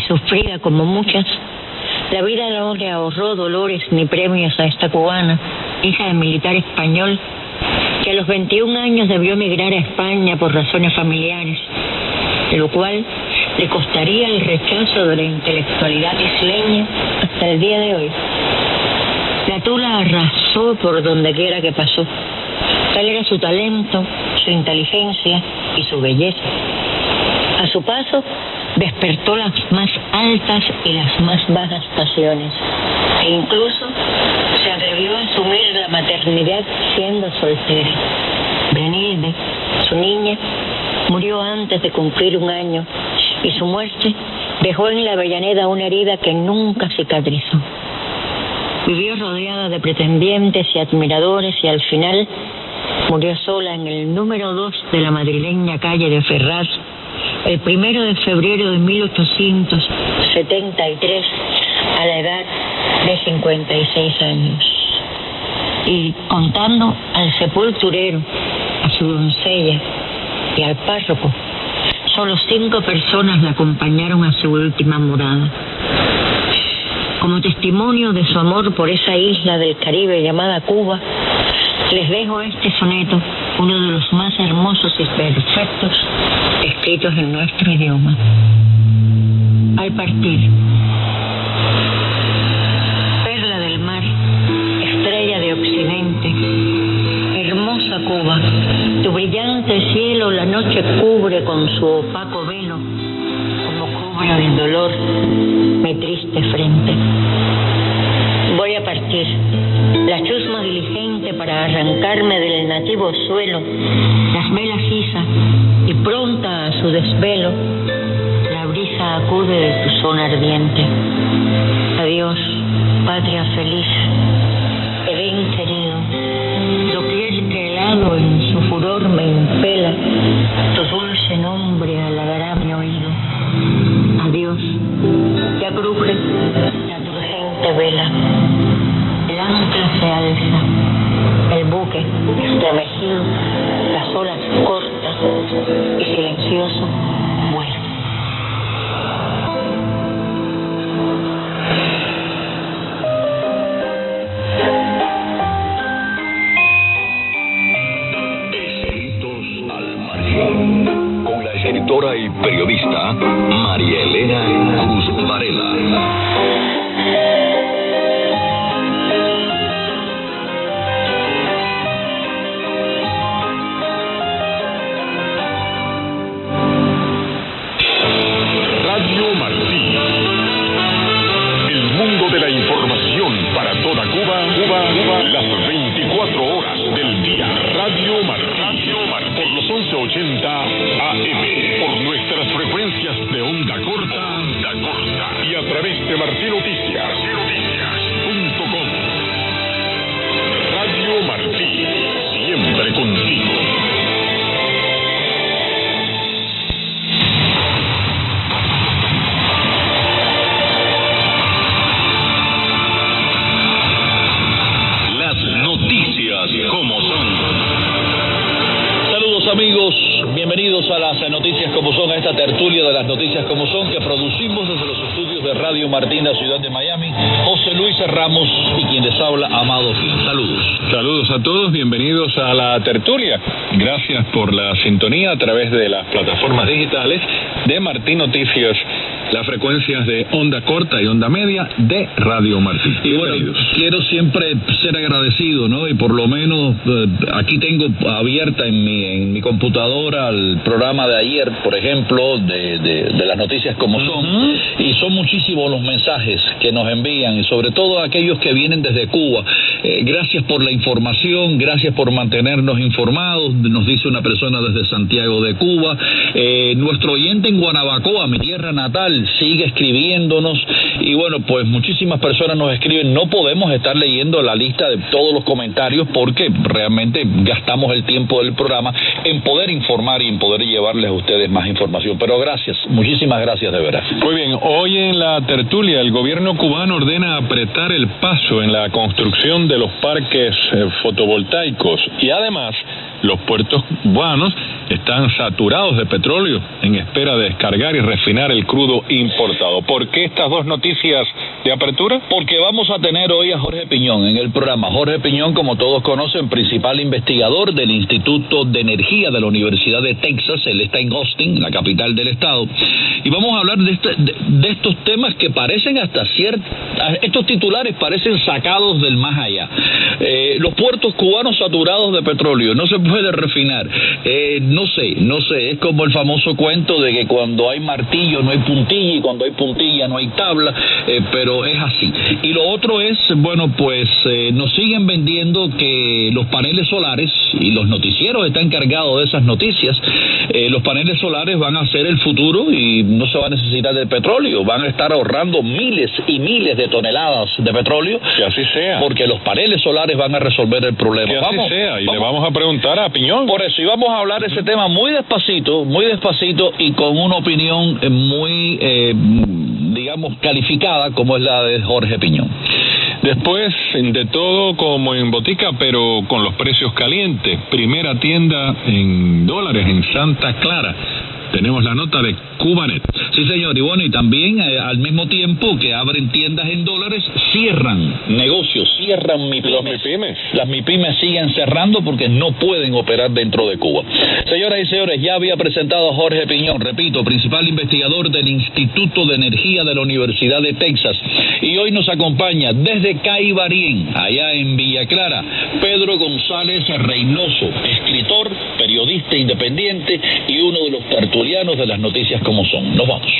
sufrida como muchas, la vida no le ahorró dolores ni premios a esta cubana, hija de militar español, que a los 21 años debió emigrar a España por razones familiares, de lo cual le costaría el rechazo de la intelectualidad isleña hasta el día de hoy. La tula arrasó por donde quiera que pasó. Tal era su talento, su inteligencia y su belleza. A su paso, despertó las más altas y las más bajas pasiones, e incluso se atrevió a asumir la maternidad siendo soltera. Brenilde, su niña, murió antes de cumplir 1 año, y su muerte dejó en la Avellaneda una herida que nunca cicatrizó. Vivió rodeada de pretendientes y admiradores y al final murió sola en el número 2 de la madrileña calle de Ferraz, el 1 de febrero de 1873, a la edad de 56 años. Y contando al sepulturero, a su doncella y al párroco, solo 5 personas la acompañaron a su última morada. Como testimonio de su amor por esa isla del Caribe llamada Cuba, les dejo este soneto, uno de los más hermosos y perfectos escritos en nuestro idioma. Al partir. Perla del mar, estrella de occidente, hermosa Cuba, tu brillante cielo la noche cubre con su opaco velo, como cubre el dolor mi triste frente. Voy a partir, la chusma diligente para arrancarme del nativo suelo, las velas iza y pronta a su desvelo, la brisa acude de tu zona ardiente. Adiós, patria feliz, Edén querido, doquier que helado en su furor me impela, tu dulce nombre halagará mi oído. Adiós, ya cruje la turgente vela, el ancla se alza, el buque estremecido, las olas cortas y silencioso vuela. Escritos al margen, con la escritora y periodista María Elena Cruz Varela. Radio Martí. El mundo de la información para toda Cuba, las 24 horas del día. Radio Martí. Por los 1180 AM. Por nuestras frecuencias de onda corta. Y a través de martinoticias.com. Radio Martí. Siempre contigo. Como son. Saludos amigos, bienvenidos a las noticias como son, a esta tertulia de las noticias como son que producimos desde los estudios de Radio Martín, la ciudad de Miami. José Luis Ramos y quien les habla, Amado Gil. Saludos. Saludos a todos, bienvenidos a la tertulia. Gracias por la sintonía a través de las plataformas digitales de Martín Noticias, las frecuencias de onda corta y onda media de Radio Martín. Y bueno, quiero siempre ser agradecido, ¿no? Y por lo menos aquí tengo abierta en mi computadora el programa de ayer, por ejemplo, de las noticias como son, y son muchísimos los mensajes que nos envían, y sobre todo aquellos que vienen desde Cuba. Gracias por la información, gracias por mantenernos informados, nos dice una persona desde Santiago de Cuba. Nuestro oyente en Guanabacoa, mi tierra natal, sigue escribiéndonos, y bueno, pues muchísimas personas nos escriben. No podemos estar leyendo la lista de todos los comentarios porque realmente gastamos el tiempo del programa en poder informar y en poder llevarles a ustedes más información, pero gracias, muchísimas gracias de veras. Muy bien, hoy en la tertulia el gobierno cubano ordena apretar el paso en la construcción de los parques fotovoltaicos y además los puertos cubanos están saturados de petróleo en espera de descargar y refinar el crudo importado. ¿Por qué estas dos noticias de apertura? Porque vamos a tener hoy a Jorge Piñón en el programa. Jorge Piñón, como todos conocen, principal investigador del Instituto de Energía de la Universidad de Texas. Él está en Austin, la capital del estado. Y vamos a hablar de estos temas que parecen estos titulares parecen sacados del más allá. Los puertos cubanos saturados de petróleo, no se puede refinar. No sé, es como el famoso cuento de que cuando hay martillo no hay puntilla y cuando hay puntilla no hay tabla, pero es así. Y lo otro es, bueno, pues nos siguen vendiendo que los paneles solares, y los noticieros están cargados de esas noticias, los paneles solares van a ser el futuro y no se va a necesitar de petróleo, van a estar ahorrando miles y miles de toneladas de petróleo. Que así sea. Porque los paneles solares van a resolver el problema. Que así sea, y le vamos a preguntar a Piñón. Por eso, y vamos a hablar de ese tema muy despacito y con una opinión muy, digamos, calificada, como es la de Jorge Piñón. Después, de todo como en botica, pero con los precios calientes. Primera tienda en dólares en Santa Clara. Tenemos la nota de Cubanet. Sí, señor, y bueno, y también al mismo tiempo que abren tiendas en dólares, cierran negocios, cierran MIPYMES. Los MIPYMES. Las MIPYMES siguen cerrando porque no pueden operar dentro de Cuba. Señoras y señores, ya había presentado a Jorge Piñón, repito, principal investigador del Instituto de Energía de la Universidad de Texas. Y hoy nos acompaña desde Caibarien, allá en Villa Clara, Pedro González Reynoso, escritor, periodista independiente y uno de los tertulianos de las noticias como son. Nos vamos.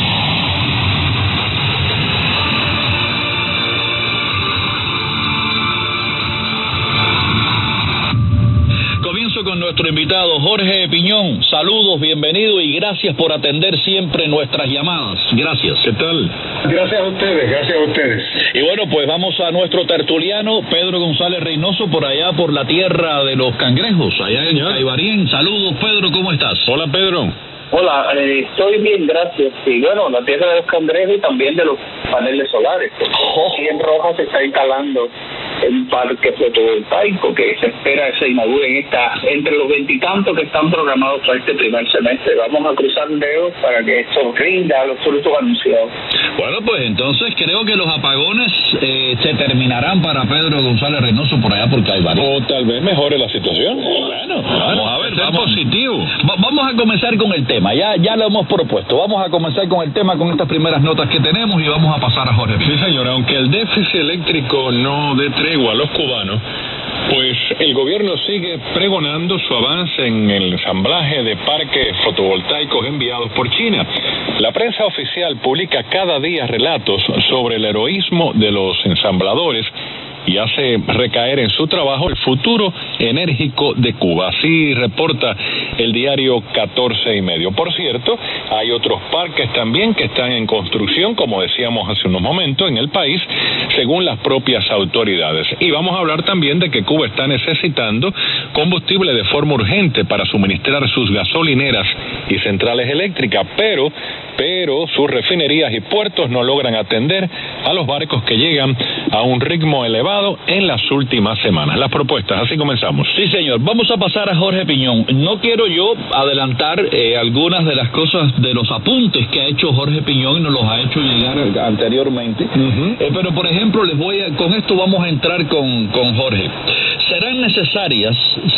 Comienzo con nuestro invitado Jorge Piñón. Saludos, bienvenido y gracias por atender siempre nuestras llamadas. Gracias. ¿Qué tal? Gracias a ustedes. Y bueno, pues vamos a nuestro tertuliano, Pedro González Reynoso, por allá por la tierra de los cangrejos, allá en Caibarien. Saludos, Pedro, ¿cómo estás? Hola, Pedro. Hola, estoy bien, gracias. Y bueno, la tierra de los cangrejos y también de los paneles solares. Aquí en Rojas se está instalando un parque fotovoltaico que se espera que se inaugure entre los 20 y tantos que están programados para este primer semestre. Vamos a cruzar dedos para que esto rinda los frutos anunciados. Bueno, pues entonces creo que los apagones se terminará para Pedro González Reynoso por allá por Caibarien. O tal vez mejore la situación. Bueno, vamos a ver, vamos positivo. Vamos a comenzar con el tema. Ya lo hemos propuesto. Vamos a comenzar con el tema, con estas primeras notas que tenemos y vamos a pasar a Jorge. Sí, señor, aunque el déficit eléctrico no dé tregua a los cubanos, pues el gobierno sigue pregonando su avance en el ensamblaje de parques fotovoltaicos enviados por China. La prensa oficial publica cada día relatos sobre el heroísmo de los ensambladores y hace recaer en su trabajo el futuro enérgico de Cuba. Así reporta el diario 14 y medio. Por cierto, hay otros parques también que están en construcción, como decíamos hace unos momentos, en el país, según las propias autoridades. Y vamos a hablar también de que Cuba está necesitando combustible de forma urgente para suministrar sus gasolineras y centrales eléctricas, pero sus refinerías y puertos no logran atender a los barcos que llegan a un ritmo elevado en las últimas semanas. Las propuestas, así comenzamos. Sí, señor. Vamos a pasar a Jorge Piñón. No quiero yo adelantar algunas de las cosas, de los apuntes que ha hecho Jorge Piñón y nos los ha hecho llegar anteriormente. Pero, por ejemplo, con esto vamos a entrar con Jorge. Serán necesarias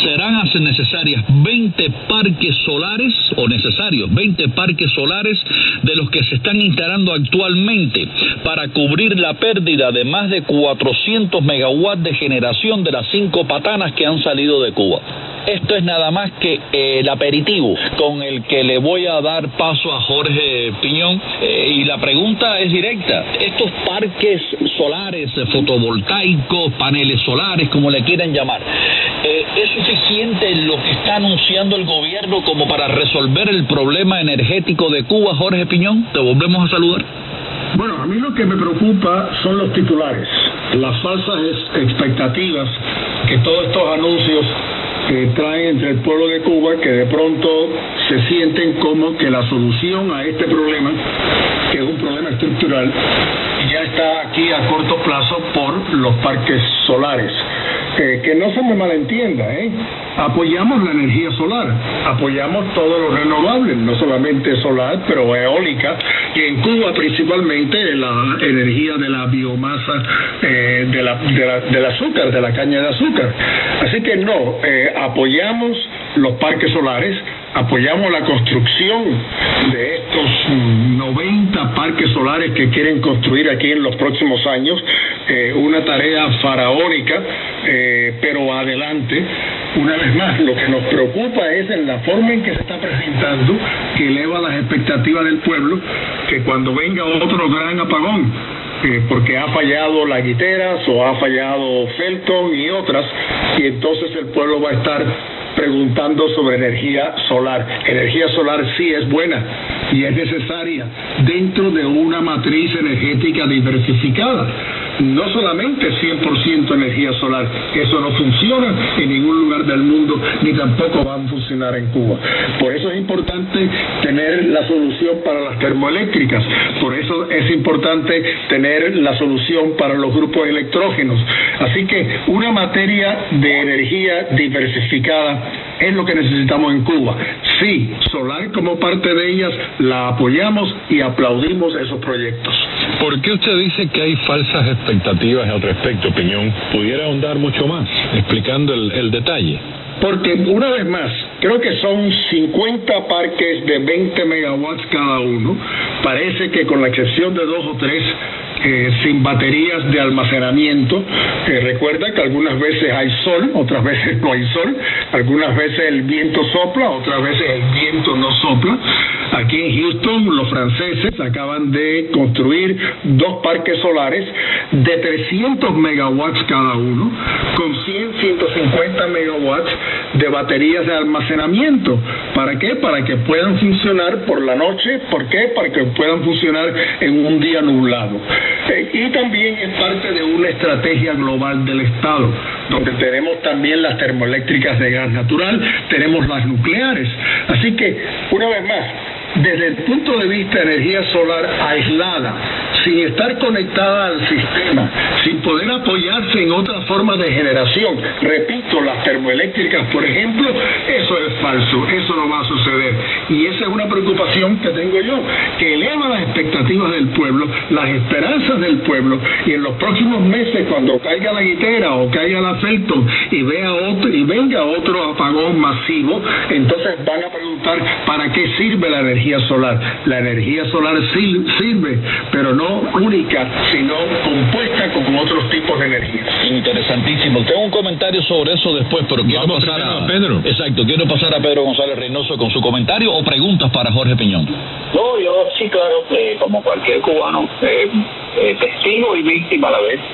20 parques solares, o necesarios 20 parques solares de los que se están instalando actualmente para cubrir la pérdida de más de 400 megawatts de generación de las 5 patanas que han salido de Cuba. Esto es nada más que el aperitivo con el que le voy a dar paso a Jorge Piñón. Y la pregunta es directa. Estos parques solares, fotovoltaicos, paneles solares, como le quieran llamar, ¿es suficiente lo que está anunciando el gobierno como para resolver el problema energético de Cuba, Jorge Piñón? Te volvemos a saludar. Bueno, a mí lo que me preocupa son los titulares, las falsas expectativas que todos estos anuncios traen entre el pueblo de Cuba, que de pronto se sienten como que la solución a este problema, que es un problema estructural, ya está aquí a corto plazo por los parques solares. que no se me malentienda, apoyamos la energía solar, apoyamos todos los renovables, no solamente solar, pero eólica, y en Cuba principalmente la energía de la biomasa del azúcar, de la caña de azúcar. Así que no, apoyamos los parques solares, apoyamos la construcción de estos 90 parques solares que quieren construir aquí en los próximos años, una tarea faraónica, pero adelante. Una vez más, lo que nos preocupa es en la forma en que se está presentando, que eleva las expectativas del pueblo, que cuando venga otro gran apagón, porque ha fallado la Guiteras o ha fallado Felton y otras, y entonces el pueblo va a estar preguntando sobre energía solar. Energía solar sí es buena y es necesaria dentro de una matriz energética diversificada. No solamente 100% energía solar, eso no funciona en ningún lugar del mundo, ni tampoco va a funcionar en Cuba. Por eso es importante tener la solución para las termoeléctricas, por eso es importante tener la solución para los grupos electrógenos. Así que una materia de energía diversificada es lo que necesitamos en Cuba. Sí, solar como parte de ellas, la apoyamos y aplaudimos esos proyectos. ¿Por qué usted dice que hay falsas expectativas al respecto, Piñón? ¿Pudiera ahondar mucho más, explicando el detalle? Porque, una vez más, creo que son 50 parques de 20 megawatts cada uno. Parece que con la excepción de 2 o 3, sin baterías de almacenamiento. Recuerda que algunas veces hay sol, otras veces no hay sol, algunas veces el viento sopla, otras veces el viento no sopla. Aquí en Houston los franceses acaban de construir 2 parques solares de 300 megawatts cada uno, con 150 megawatts de baterías de almacenamiento. ¿Para qué? Para que puedan funcionar por la noche. ¿Por qué? Para que puedan funcionar en un día nublado. Y también es parte de una estrategia global del Estado, donde tenemos también las termoeléctricas de gas natural, tenemos las nucleares. Así que, una vez más, desde el punto de vista de energía solar aislada, sin estar conectada al sistema, sin poder apoyarse en otras formas de generación, repito, las termoeléctricas, por ejemplo, eso es falso, eso no va a suceder. Y esa es una preocupación que tengo yo, que eleva las expectativas del pueblo, las esperanzas del pueblo, y en los próximos meses, cuando caiga la Guitera o caiga la Felton y venga otro apagón masivo, entonces van a preguntar ¿para qué sirve la energía solar? La energía solar sirve, pero no única, sino compuesta con otros tipos de energía. Interesantísimo. Tengo un comentario sobre eso después, pero quiero pasar a Pedro. Exacto, quiero pasar a Pedro González Reynoso con su comentario o preguntas para Jorge Piñón. No, yo sí, claro, como cualquier cubano, testigo y víctima a la vez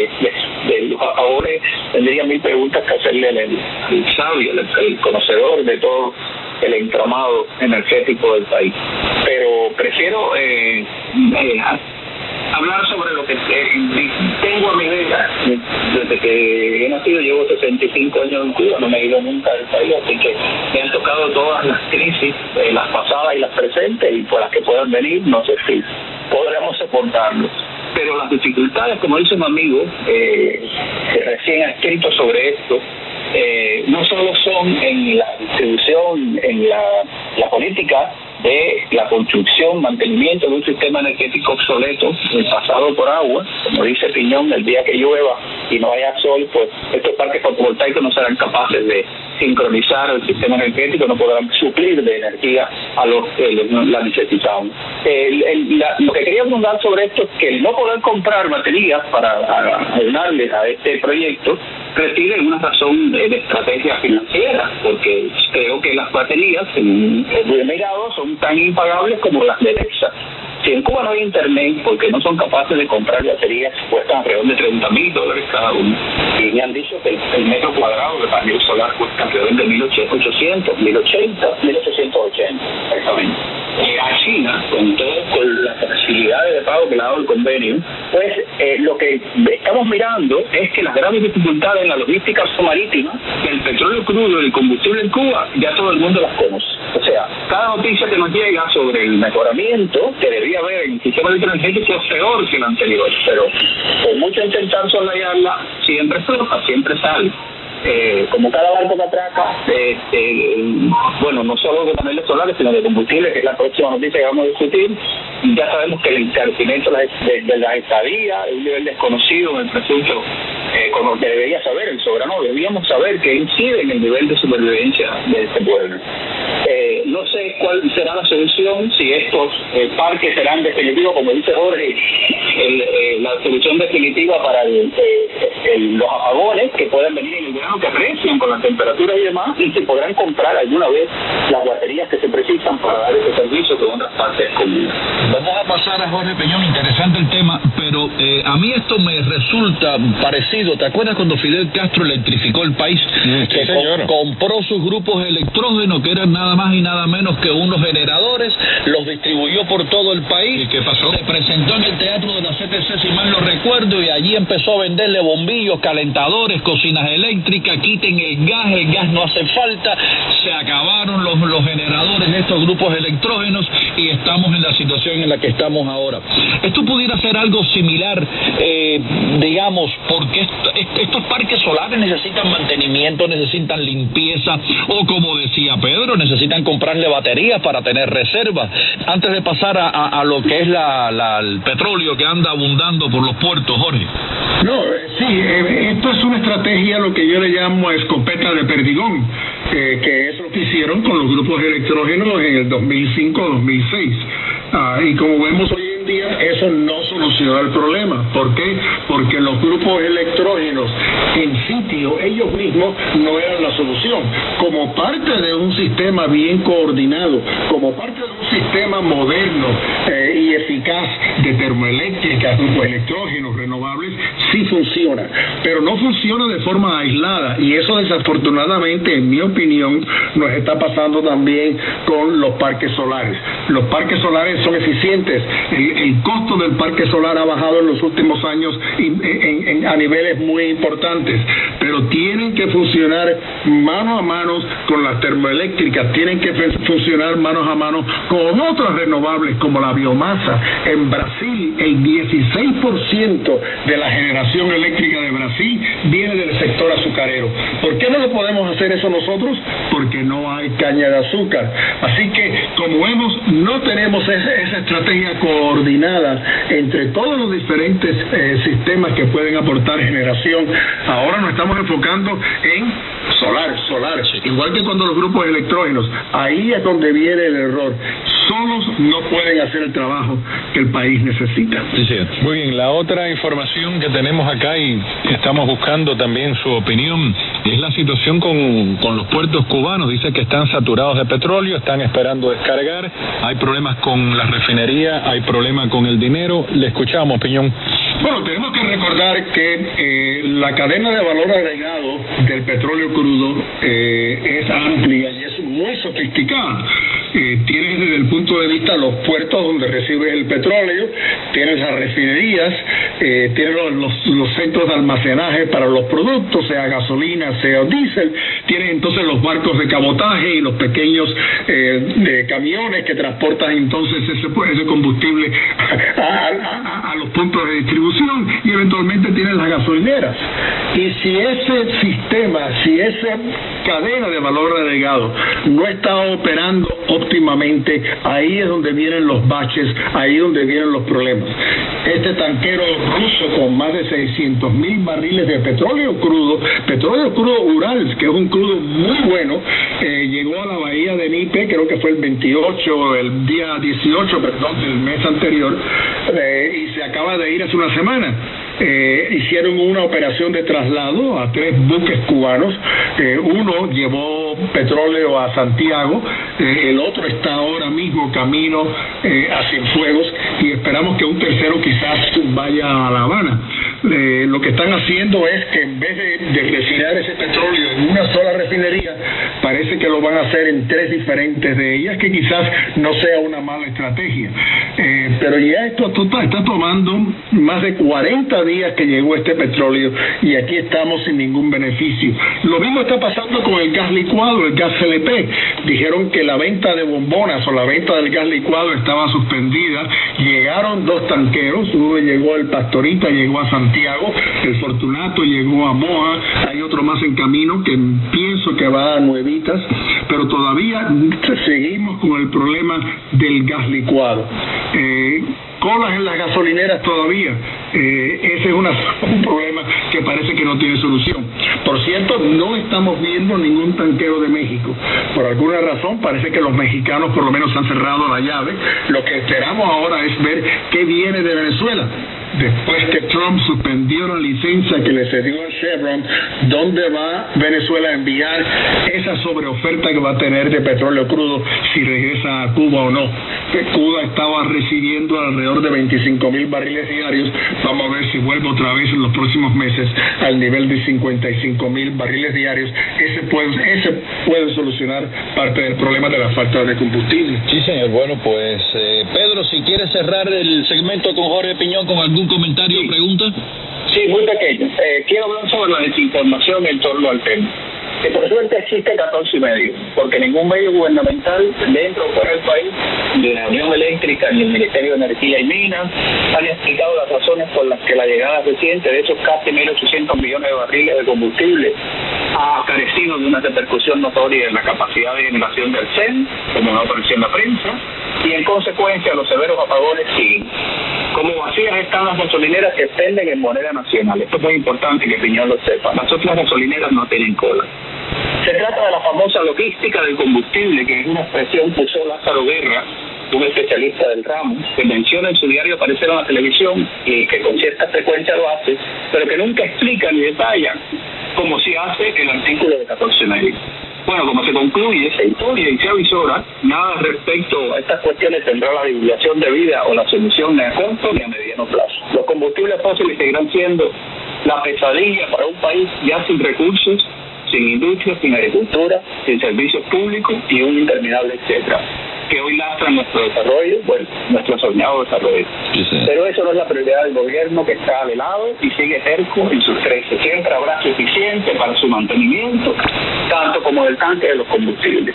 de los apagones, tendría 1000 preguntas que hacerle al sabio, el conocedor de todo el entramado energético del país. Pero prefiero hablar sobre lo que tengo a mi vida. Desde que he nacido llevo 65 años en Cuba, no me he ido nunca del país, así que me han tocado todas las crisis, las pasadas y las presentes, y por las que puedan venir, no sé si podremos soportarlo. Pero las dificultades, como dice un amigo que recién ha escrito sobre esto, no solo son en la distribución, en la política de la construcción, mantenimiento de un sistema energético obsoleto, pasado por agua, como dice Piñón, el día que llueva y no haya sol, pues estos parques fotovoltaicos no serán capaces de sincronizar el sistema energético, no podrán suplir de energía a los que la necesitamos. Lo que quería preguntar sobre esto es que el no poder comprar baterías para ayudarles a este proyecto reside en una razón de estrategia financiera, porque creo que las baterías, en el mercado, son tan impagables como las de Alexa. Si en Cuba no hay internet, porque no son capaces de comprar baterías, cuestan alrededor de $30,000 cada uno. Y me han dicho que el metro cuadrado de panel solar cuesta alrededor de 1.880, 1.880, exactamente. A China, con las facilidades de pago que le ha dado el convenio, pues lo que estamos mirando es que las grandes dificultades en la logística marítima, el petróleo crudo y el combustible en Cuba, ya todo el mundo las conoce. O sea, cada noticia que nos llega sobre el mejoramiento que debería haber en el sistema electroenergético es peor que la anterior, pero por mucho intentar soslayarla, siempre flota, siempre sale. Como cada barco que atraca, bueno, no solo de paneles solares, sino de combustible, que es la próxima noticia que vamos a discutir. Ya sabemos que el encarecimiento de las estadías es un nivel desconocido en el presunto, con lo que debería saber el soberano. Debíamos saber que incide en el nivel de supervivencia de este pueblo. No sé cuál será la solución, si estos parques serán definitivos, como dice Jorge, la solución definitiva para los apagones que pueden venir en el verano, que aprecian con las temperaturas y demás, y se podrán comprar alguna vez las baterías que se precisan para dar ese servicio con otras partes comunes. Vamos a pasar a Jorge Peñón, interesante el tema, pero a mí esto me resulta parecido. ¿Te acuerdas cuando Fidel Castro electrificó el país? Que compró sus grupos electrógenos, que eran nada más y nada menos que unos generadores, los distribuyó por todo el país. ¿Y qué pasó? Se presentó en el Teatro de la CTC, si mal no recuerdo, y allí empezó a venderle bombillos, calentadores, cocinas eléctricas. Quiten el gas no hace falta, se acabaron los generadores de estos grupos electrógenos y estamos en la situación en la que estamos ahora. Esto pudiera ser algo similar, digamos, porque estos parques solares necesitan mantenimiento, necesitan limpieza, o como decía Pedro, necesitan comprarle baterías para tener reservas. Antes de pasar a lo que es el petróleo que anda abundando por los puertos, Jorge. No, sí, esto es una estrategia, lo que yo le llamo escopeta de perdigón, que es lo que hicieron con los grupos electrógenos en el 2005-2006. Y como vemos hoy en día, eso no solucionó el problema. ¿Por qué? Porque los grupos electrógenos en sitio, ellos mismos no eran la solución. Como parte de un sistema bien coordinado, como parte de un sistema moderno y eficaz de termoeléctrica, grupos electrógenos renovables, sí funciona, pero no funciona de forma aislada, y eso desafortunadamente, en mi opinión, nos está pasando también con los parques solares. Los parques solares son eficientes. El costo del parque solar ha bajado en los últimos años a niveles muy importantes, pero tienen que funcionar mano a mano con las termoeléctricas, tienen que funcionar manos a mano con otras renovables como la biomasa. En Brasil, el 16% de la generación eléctrica de Brasil viene del sector azucarero. ¿Por qué no lo podemos hacer eso nosotros? Porque no hay caña de azúcar. Así que, como vemos, no tenemos esa estrategia coordinada entre todos los diferentes sistemas que pueden aportar generación. Ahora nos estamos enfocando en solar, igual que cuando los grupos electrógenos. Ahí es donde viene el error. Solos no pueden hacer el trabajo que el país necesita. Sí. Muy bien, la otra información que tenemos acá y estamos buscando también su opinión es la situación con los puertos cubanos. Dice que están saturados de petróleo, están esperando descargar, hay problemas con la refinería, hay problemas con el dinero. Le escuchamos, Piñón. Bueno, tenemos que recordar que la cadena de valor agregado del petróleo crudo es amplia y es muy sofisticada. Tienes desde el punto de vista los puertos donde recibes el petróleo, tienes las refinerías, tienes los centros de almacenaje para los productos, sea gasolina, sea diésel, tienes entonces los barcos de cabotaje y los pequeños de camiones que transportan entonces ese combustible a los puntos de distribución, y eventualmente tienes las gasolineras. Y si ese sistema, si esa cadena de valor agregado no está operando óptimamente, ahí es donde vienen los baches, ahí es donde vienen los problemas. Este tanquero ruso con más de 600,000 barriles de petróleo crudo Urals, que es un crudo muy bueno, llegó a la bahía de Nipe, creo que fue el día 18 del mes anterior, y se acaba de ir hace una semana. Hicieron una operación de traslado a 3 buques cubanos. Uno llevó petróleo a Santiago, el otro está ahora mismo camino a Cienfuegos, y esperamos que un tercero quizás vaya a La Habana. Lo que están haciendo es que en vez de refinar ese petróleo en una sola refinería, parece que lo van a hacer en 3 diferentes de ellas, que quizás no sea una mala estrategia. Pero ya esto está tomando más de 40 días que llegó este petróleo y aquí estamos sin ningún beneficio. Lo mismo está pasando con el gas licuado, el gas LP. Dijeron que la venta de bombonas o la venta del gas licuado estaba suspendida. Llegaron 2 tanqueros, uno llegó al Pastorita, llegó a Santiago, el Fortunato llegó a Moa, hay otro más en camino que pienso que va a Nuevitas, pero todavía seguimos con el problema del gas licuado. Colas en las gasolineras todavía. Ese es un problema que parece que no tiene solución. Por cierto, no estamos viendo ningún tanquero de México. Por alguna razón parece que los mexicanos por lo menos han cerrado la llave. Lo que esperamos ahora es ver qué viene de Venezuela. Después que Trump suspendió la licencia que le cedió a Chevron, ¿dónde va Venezuela a enviar esa sobreoferta que va a tener de petróleo crudo si regresa a Cuba o no? Cuba estaba recibiendo alrededor de 25,000 barriles diarios. Vamos a ver si vuelve otra vez en los próximos meses al nivel de 55,000 barriles diarios. Ese puede solucionar parte del problema de la falta de combustible. Sí, señor. Bueno, pues Pedro, si quiere cerrar el segmento con Jorge Piñón con algún comentario o pregunta. Sí, muy pequeño. Quiero hablar sobre la desinformación en torno al tema. Que por suerte existe 14 y medio, porque ningún medio gubernamental dentro o fuera del país, ni la Unión Eléctrica ni el Ministerio de Energía y Minas, han explicado las razones por las que la llegada reciente de esos casi 1.800 millones de barriles de combustible ha carecido de una repercusión notoria en la capacidad de generación del CEN, como no apareció en la prensa, y en consecuencia los severos apagones siguen. Como vacías están las gasolineras que expenden en moneda nacional. Esto es muy importante que Piñón lo sepa. Las otras gasolineras no tienen cola. Se trata de la famosa logística del combustible, que es una expresión que usó Lázaro Guerra, un especialista del ramo, que menciona en su diario aparecer en la televisión y que con cierta frecuencia lo hace, pero que nunca explica ni detalla, como si hace el artículo de 14 medio. Bueno, como se concluye, se intuye y se avisora, nada respecto a estas cuestiones tendrá la divulgación debida o la solución ni a corto ni a mediano plazo. Los combustibles fósiles seguirán siendo la pesadilla para un país ya sin recursos, sin industria, sin agricultura, sin servicios públicos y un interminable etcétera, que hoy lastra nuestro desarrollo, bueno, nuestro soñado desarrollo. Sí. Pero eso no es la prioridad del gobierno, que está de lado y sigue terco en sus 13. Siempre habrá suficiente para su mantenimiento, tanto como del tanque de los combustibles,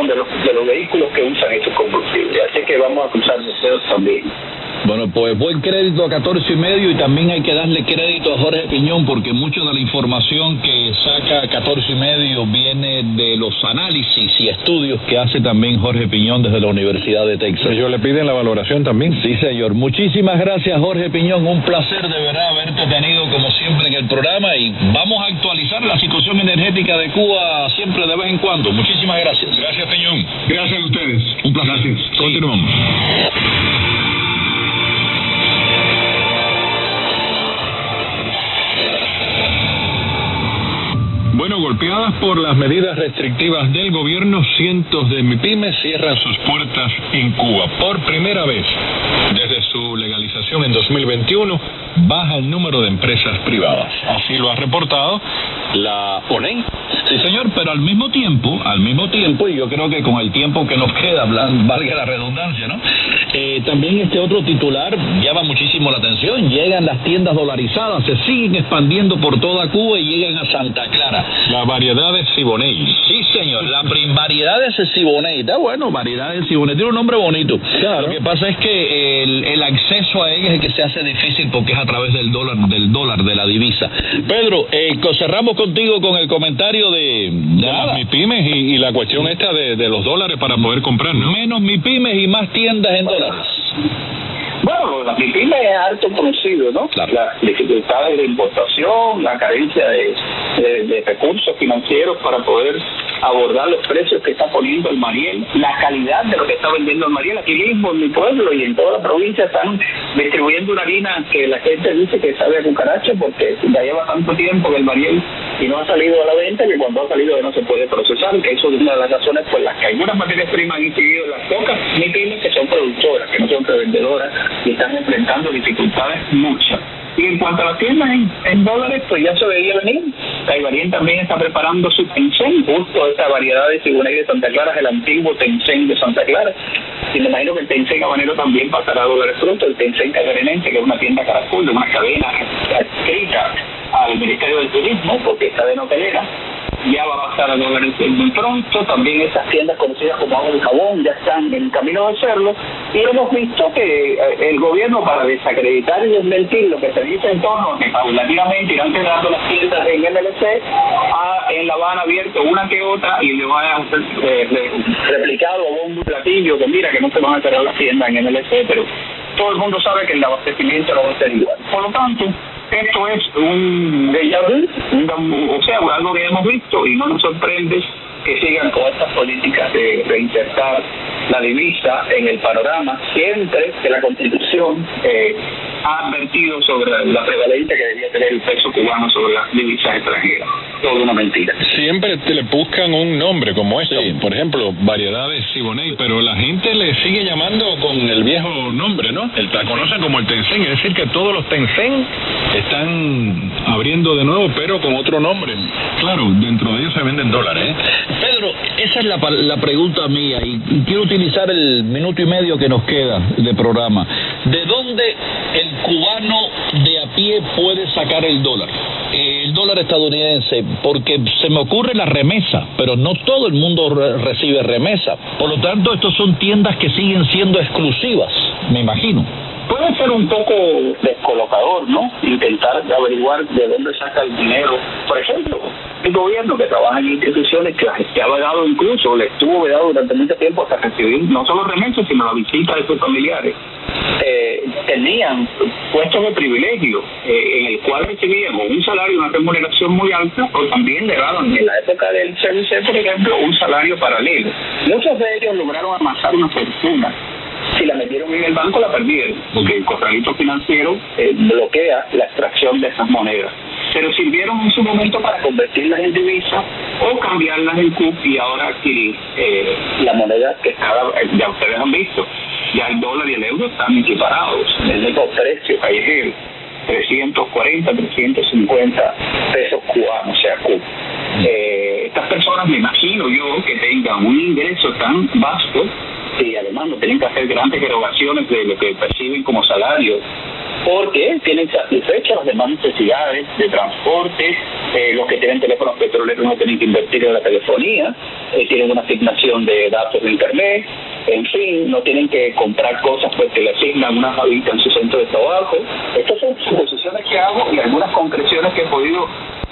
de los vehículos que usan estos combustibles. Así que vamos a cruzar los dedos también. Bueno, pues buen crédito a 14 y medio, y también hay que darle crédito a Jorge Piñón, porque mucho de la información que saca 14 y medio viene de los análisis y estudios que hace también Jorge Piñón desde la Universidad de Texas. Ellos le piden la valoración también. Sí, señor. Muchísimas gracias, Jorge Piñón. Un placer de verdad haberte tenido como siempre en el programa, y vamos a actualizar la situación energética de Cuba siempre de vez en cuando. Muchísimas gracias. Gracias, Piñón. Gracias a ustedes. Un placer. Gracias. Sí. Continuamos. Bueno, golpeadas por las medidas restrictivas del gobierno, cientos de MIPYMES cierran sus puertas en Cuba. Por primera vez desde su legalización en 2021, baja el número de empresas privadas. Así lo ha reportado la ONEI. Sí, señor, pero al mismo tiempo, y yo creo que con el tiempo que nos queda, valga la redundancia, ¿no? También este otro titular llama muchísimo la atención. Llegan las tiendas dolarizadas, se siguen expandiendo por toda Cuba y llegan a Santa Clara. La variedad de Siboney. Sí, señor, la variedad de Siboney. Está bueno, variedad de Siboney. Tiene un nombre bonito. Claro. Lo que pasa es que el acceso a ella es el que se hace difícil, porque es a través del dólar, de la divisa. Pedro, cerramos contigo con el comentario de las MIPYMES y la cuestión esta de los dólares para poder comprar, ¿no? Menos MIPYMES y más tiendas en dólares. Bueno, la MIPYME es alto conocido, ¿no? Claro. Las dificultades de importación, la carencia de recursos financieros para poder abordar los precios que está poniendo el Mariel, la calidad de lo que está vendiendo el Mariel. Aquí mismo en mi pueblo y en toda la provincia están distribuyendo una harina que la gente dice que sabe a cucaracha, porque ya lleva tanto tiempo que el Mariel y no ha salido a la venta, que cuando ha salido ya no se puede procesar, que eso es una de las razones por las que algunas materias primas han incidido en las pocas MIPYMES que son productoras, que no son revendedoras, y están enfrentando dificultades muchas. Y en cuanto a las tiendas en dólares, pues ya se veía venir. Caibarien también está preparando su Tencent, justo esta variedad de Siboney de Santa Clara, es el antiguo Tencent de Santa Clara. Y me imagino que el Tencent habanero también pasará a dólares pronto. El Tencent caibarenense, que es una tienda Caracol de una cadena adscrita al Ministerio del Turismo, porque es cadena hotelera, ya va a pasar a dólares muy pronto. También esas tiendas conocidas como Agua y Jabón ya están en camino de hacerlo, y hemos visto que el gobierno, para desacreditar y desmentir lo que se dice en torno a que paulatinamente irán cerrando las tiendas en MLC, en La Habana abierto una que otra y le va a replicado a bombo y platillo que mira que no se van a cerrar las tiendas en MLC, pero todo el mundo sabe que el abastecimiento no va a ser igual. Por lo tanto, esto es un déjà vu, o sea, algo que hemos visto, y no nos sorprende que sigan con estas políticas de reinsertar la divisa en el panorama, siempre que la Constitución ha advertido sobre la prevalencia que debía tener el peso cubano sobre las divisas extranjeras. Todo una mentira. Siempre te le buscan un nombre como este, sí. Por ejemplo, variedades Siboney, pero la gente le sigue llamando con el viejo nombre, ¿no? La conocen como el Tencent, es decir que todos los Tencent están abriendo de nuevo, pero con otro nombre. Claro, dentro de ellos se venden dólares, ¿eh? Pedro, esa es la pregunta mía, y quiero utilizar el minuto y medio que nos queda de programa. ¿De dónde el cubano de a pie puede sacar el dólar? El dólar estadounidense, porque se me ocurre la remesa, pero no todo el mundo recibe remesa. Por lo tanto, estos son tiendas que siguen siendo exclusivas, me imagino. Puede ser un poco descolocador, ¿no? Intentar averiguar de dónde saca el dinero. Por ejemplo, el gobierno, que trabaja en instituciones que ha vedado, incluso le estuvo vedado durante mucho tiempo hasta recibir no solo remesas, sino la visita de sus familiares, tenían puestos de privilegio en el cual recibían un salario, una remuneración muy alta, o también le daban en la época del CBC, por ejemplo, un salario paralelo. Muchos de ellos lograron amasar una fortuna. Si la metieron en el banco, la perdieron, porque el corralito financiero bloquea la extracción de esas monedas. Pero sirvieron en su momento para convertirlas en divisa o cambiarlas en CUP y ahora adquirir la moneda que ya ustedes han visto. Ya el dólar y el euro están equiparados. El único precio callejero, 340, 350 pesos cubanos, o sea, CUP. Estas personas, me imagino yo, que tengan un ingreso tan vasto, y además no tienen que hacer grandes erogaciones de lo que perciben como salario, porque tienen satisfechas las demás necesidades de transporte. Los que tienen teléfonos petroleros no tienen que invertir en la telefonía, tienen una asignación de datos de internet, en fin, no tienen que comprar cosas porque le asignan una javita en su centro de trabajo. Estas son suposiciones que hago y algunas concreciones que he podido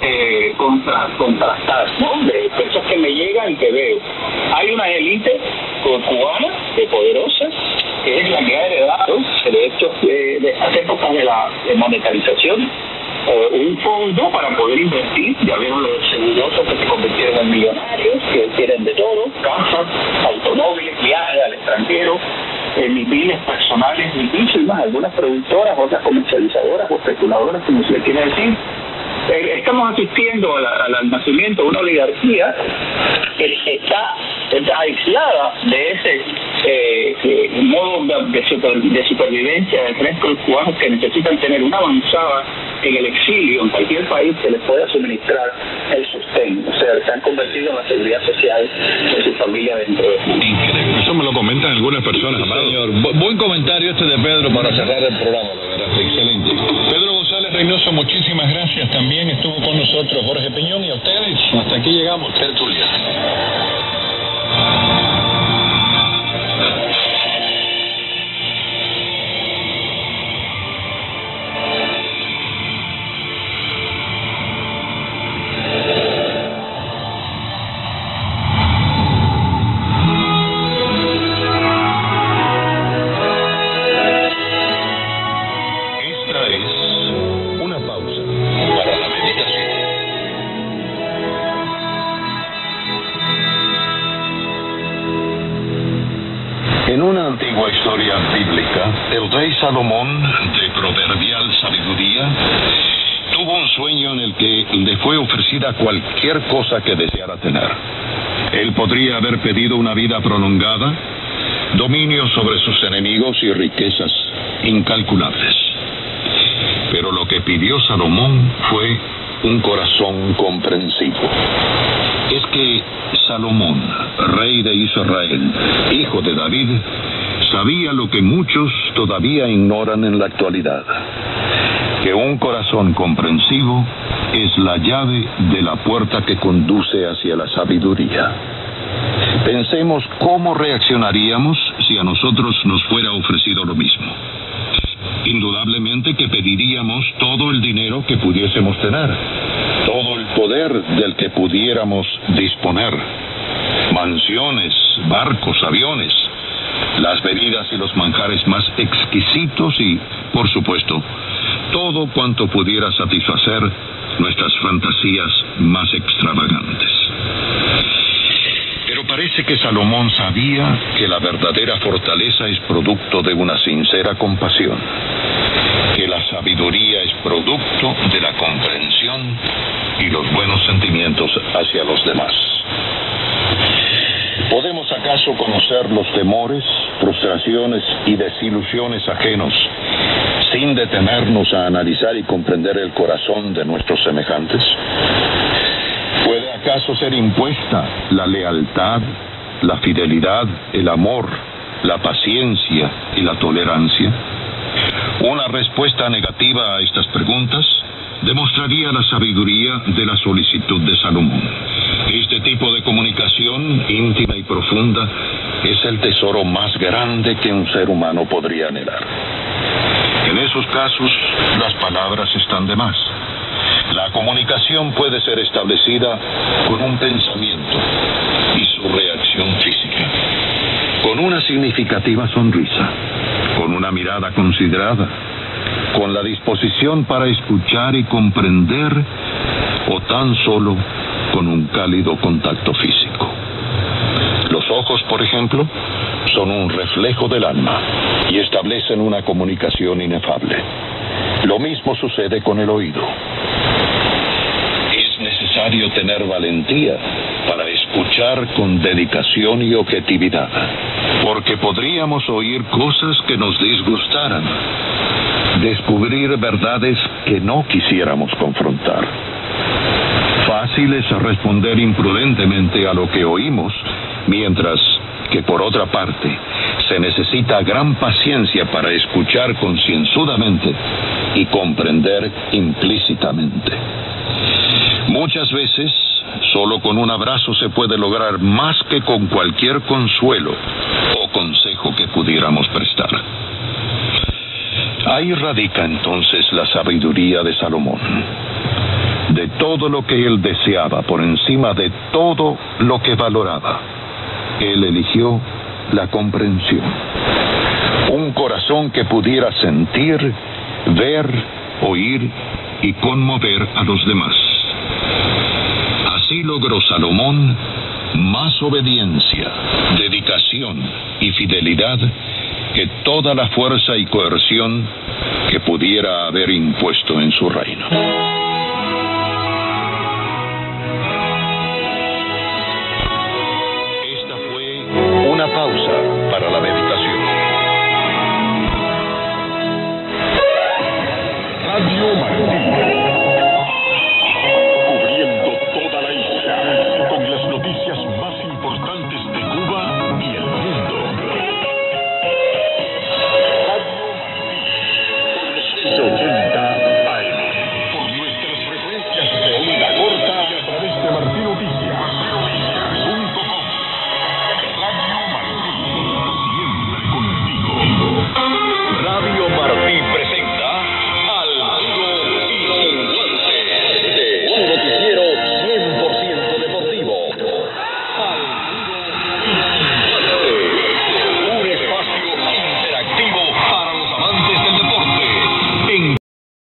contrastar, ¿no? De cosas que me llegan y que veo. Hay una élite cubana poderosa, que es la que ha heredado derechos de estas épocas de la monetarización, un fondo para poder invertir. Ya vieron los segurosos que se convirtieron en millonarios, que tienen de todo: casas, automóviles, viajes al extranjero, bienes personales, incluso y más, algunas productoras, otras comercializadoras o especuladoras, como se le quiere decir. Estamos asistiendo al nacimiento de una oligarquía que está aislada de ese modo de supervivencia del resto de los cubanos, que necesitan tener una avanzada en el exilio en cualquier país que les pueda suministrar el sustento. O sea, se han convertido en la seguridad social de su familia dentro de Increíble. Eso me lo comentan algunas personas, Amado. Señor, buen comentario este de Pedro para cerrar el programa, la verdad. Excelente. Pedro González Reynoso, muchísimas gracias. También estuvo con nosotros Jorge Piñón, y a ustedes. Hasta aquí llegamos, tertulia. Salomón, de proverbial sabiduría, tuvo un sueño en el que le fue ofrecida cualquier cosa que deseara tener. Él podría haber pedido una vida prolongada, dominio sobre sus enemigos y riquezas incalculables. Pero lo que pidió Salomón fue un corazón comprensivo. Es que Salomón, rey de Israel, hijo de David, sabía lo que muchos todavía ignoran en la actualidad, que un corazón comprensivo es la llave de la puerta que conduce hacia la sabiduría. Pensemos cómo reaccionaríamos si a nosotros nos fuera ofrecido lo mismo. Indudablemente que pediríamos todo el dinero que pudiésemos tener, todo el poder del que pudiéramos disponer, mansiones, barcos, aviones, las bebidas y los manjares más exquisitos y, por supuesto, todo cuanto pudiera satisfacer nuestras fantasías más extravagantes. Pero parece que Salomón sabía que la verdadera fortaleza es producto de una sincera compasión, que la sabiduría es producto de la comprensión y los buenos sentimientos hacia los demás. ¿Podemos acaso conocer los temores, frustraciones y desilusiones ajenos sin detenernos a analizar y comprender el corazón de nuestros semejantes? ¿Puede acaso ser impuesta la lealtad, la fidelidad, el amor, la paciencia y la tolerancia? Una respuesta negativa a estas preguntas demostraría la sabiduría de la solicitud de Salomón. Este tipo de comunicación íntima y profunda es el tesoro más grande que un ser humano podría anhelar. En esos casos, las palabras están de más. La comunicación puede ser establecida con un pensamiento y su reacción física, con una significativa sonrisa, con una mirada considerada, con la disposición para escuchar y comprender, o tan solo con un cálido contacto físico. Los ojos, por ejemplo, son un reflejo del alma y establecen una comunicación inefable. Lo mismo sucede con el oído. Es necesario tener valentía para escuchar con dedicación y objetividad, porque podríamos oír cosas que nos disgustaran, descubrir verdades que no quisiéramos confrontar. Fácil es responder imprudentemente a lo que oímos, mientras que por otra parte se necesita gran paciencia para escuchar concienzudamente y comprender implícitamente. Muchas veces, solo con un abrazo se puede lograr más que con cualquier consuelo o consejo que pudiéramos prestar. Ahí radica entonces la sabiduría de Salomón. De todo lo que él deseaba, por encima de todo lo que valoraba, él eligió la comprensión. Un corazón que pudiera sentir, ver, oír y conmover a los demás. Así logró Salomón más obediencia, dedicación y fidelidad que toda la fuerza y coerción que pudiera haber impuesto en su reino. Esta fue una pausa para la meditación.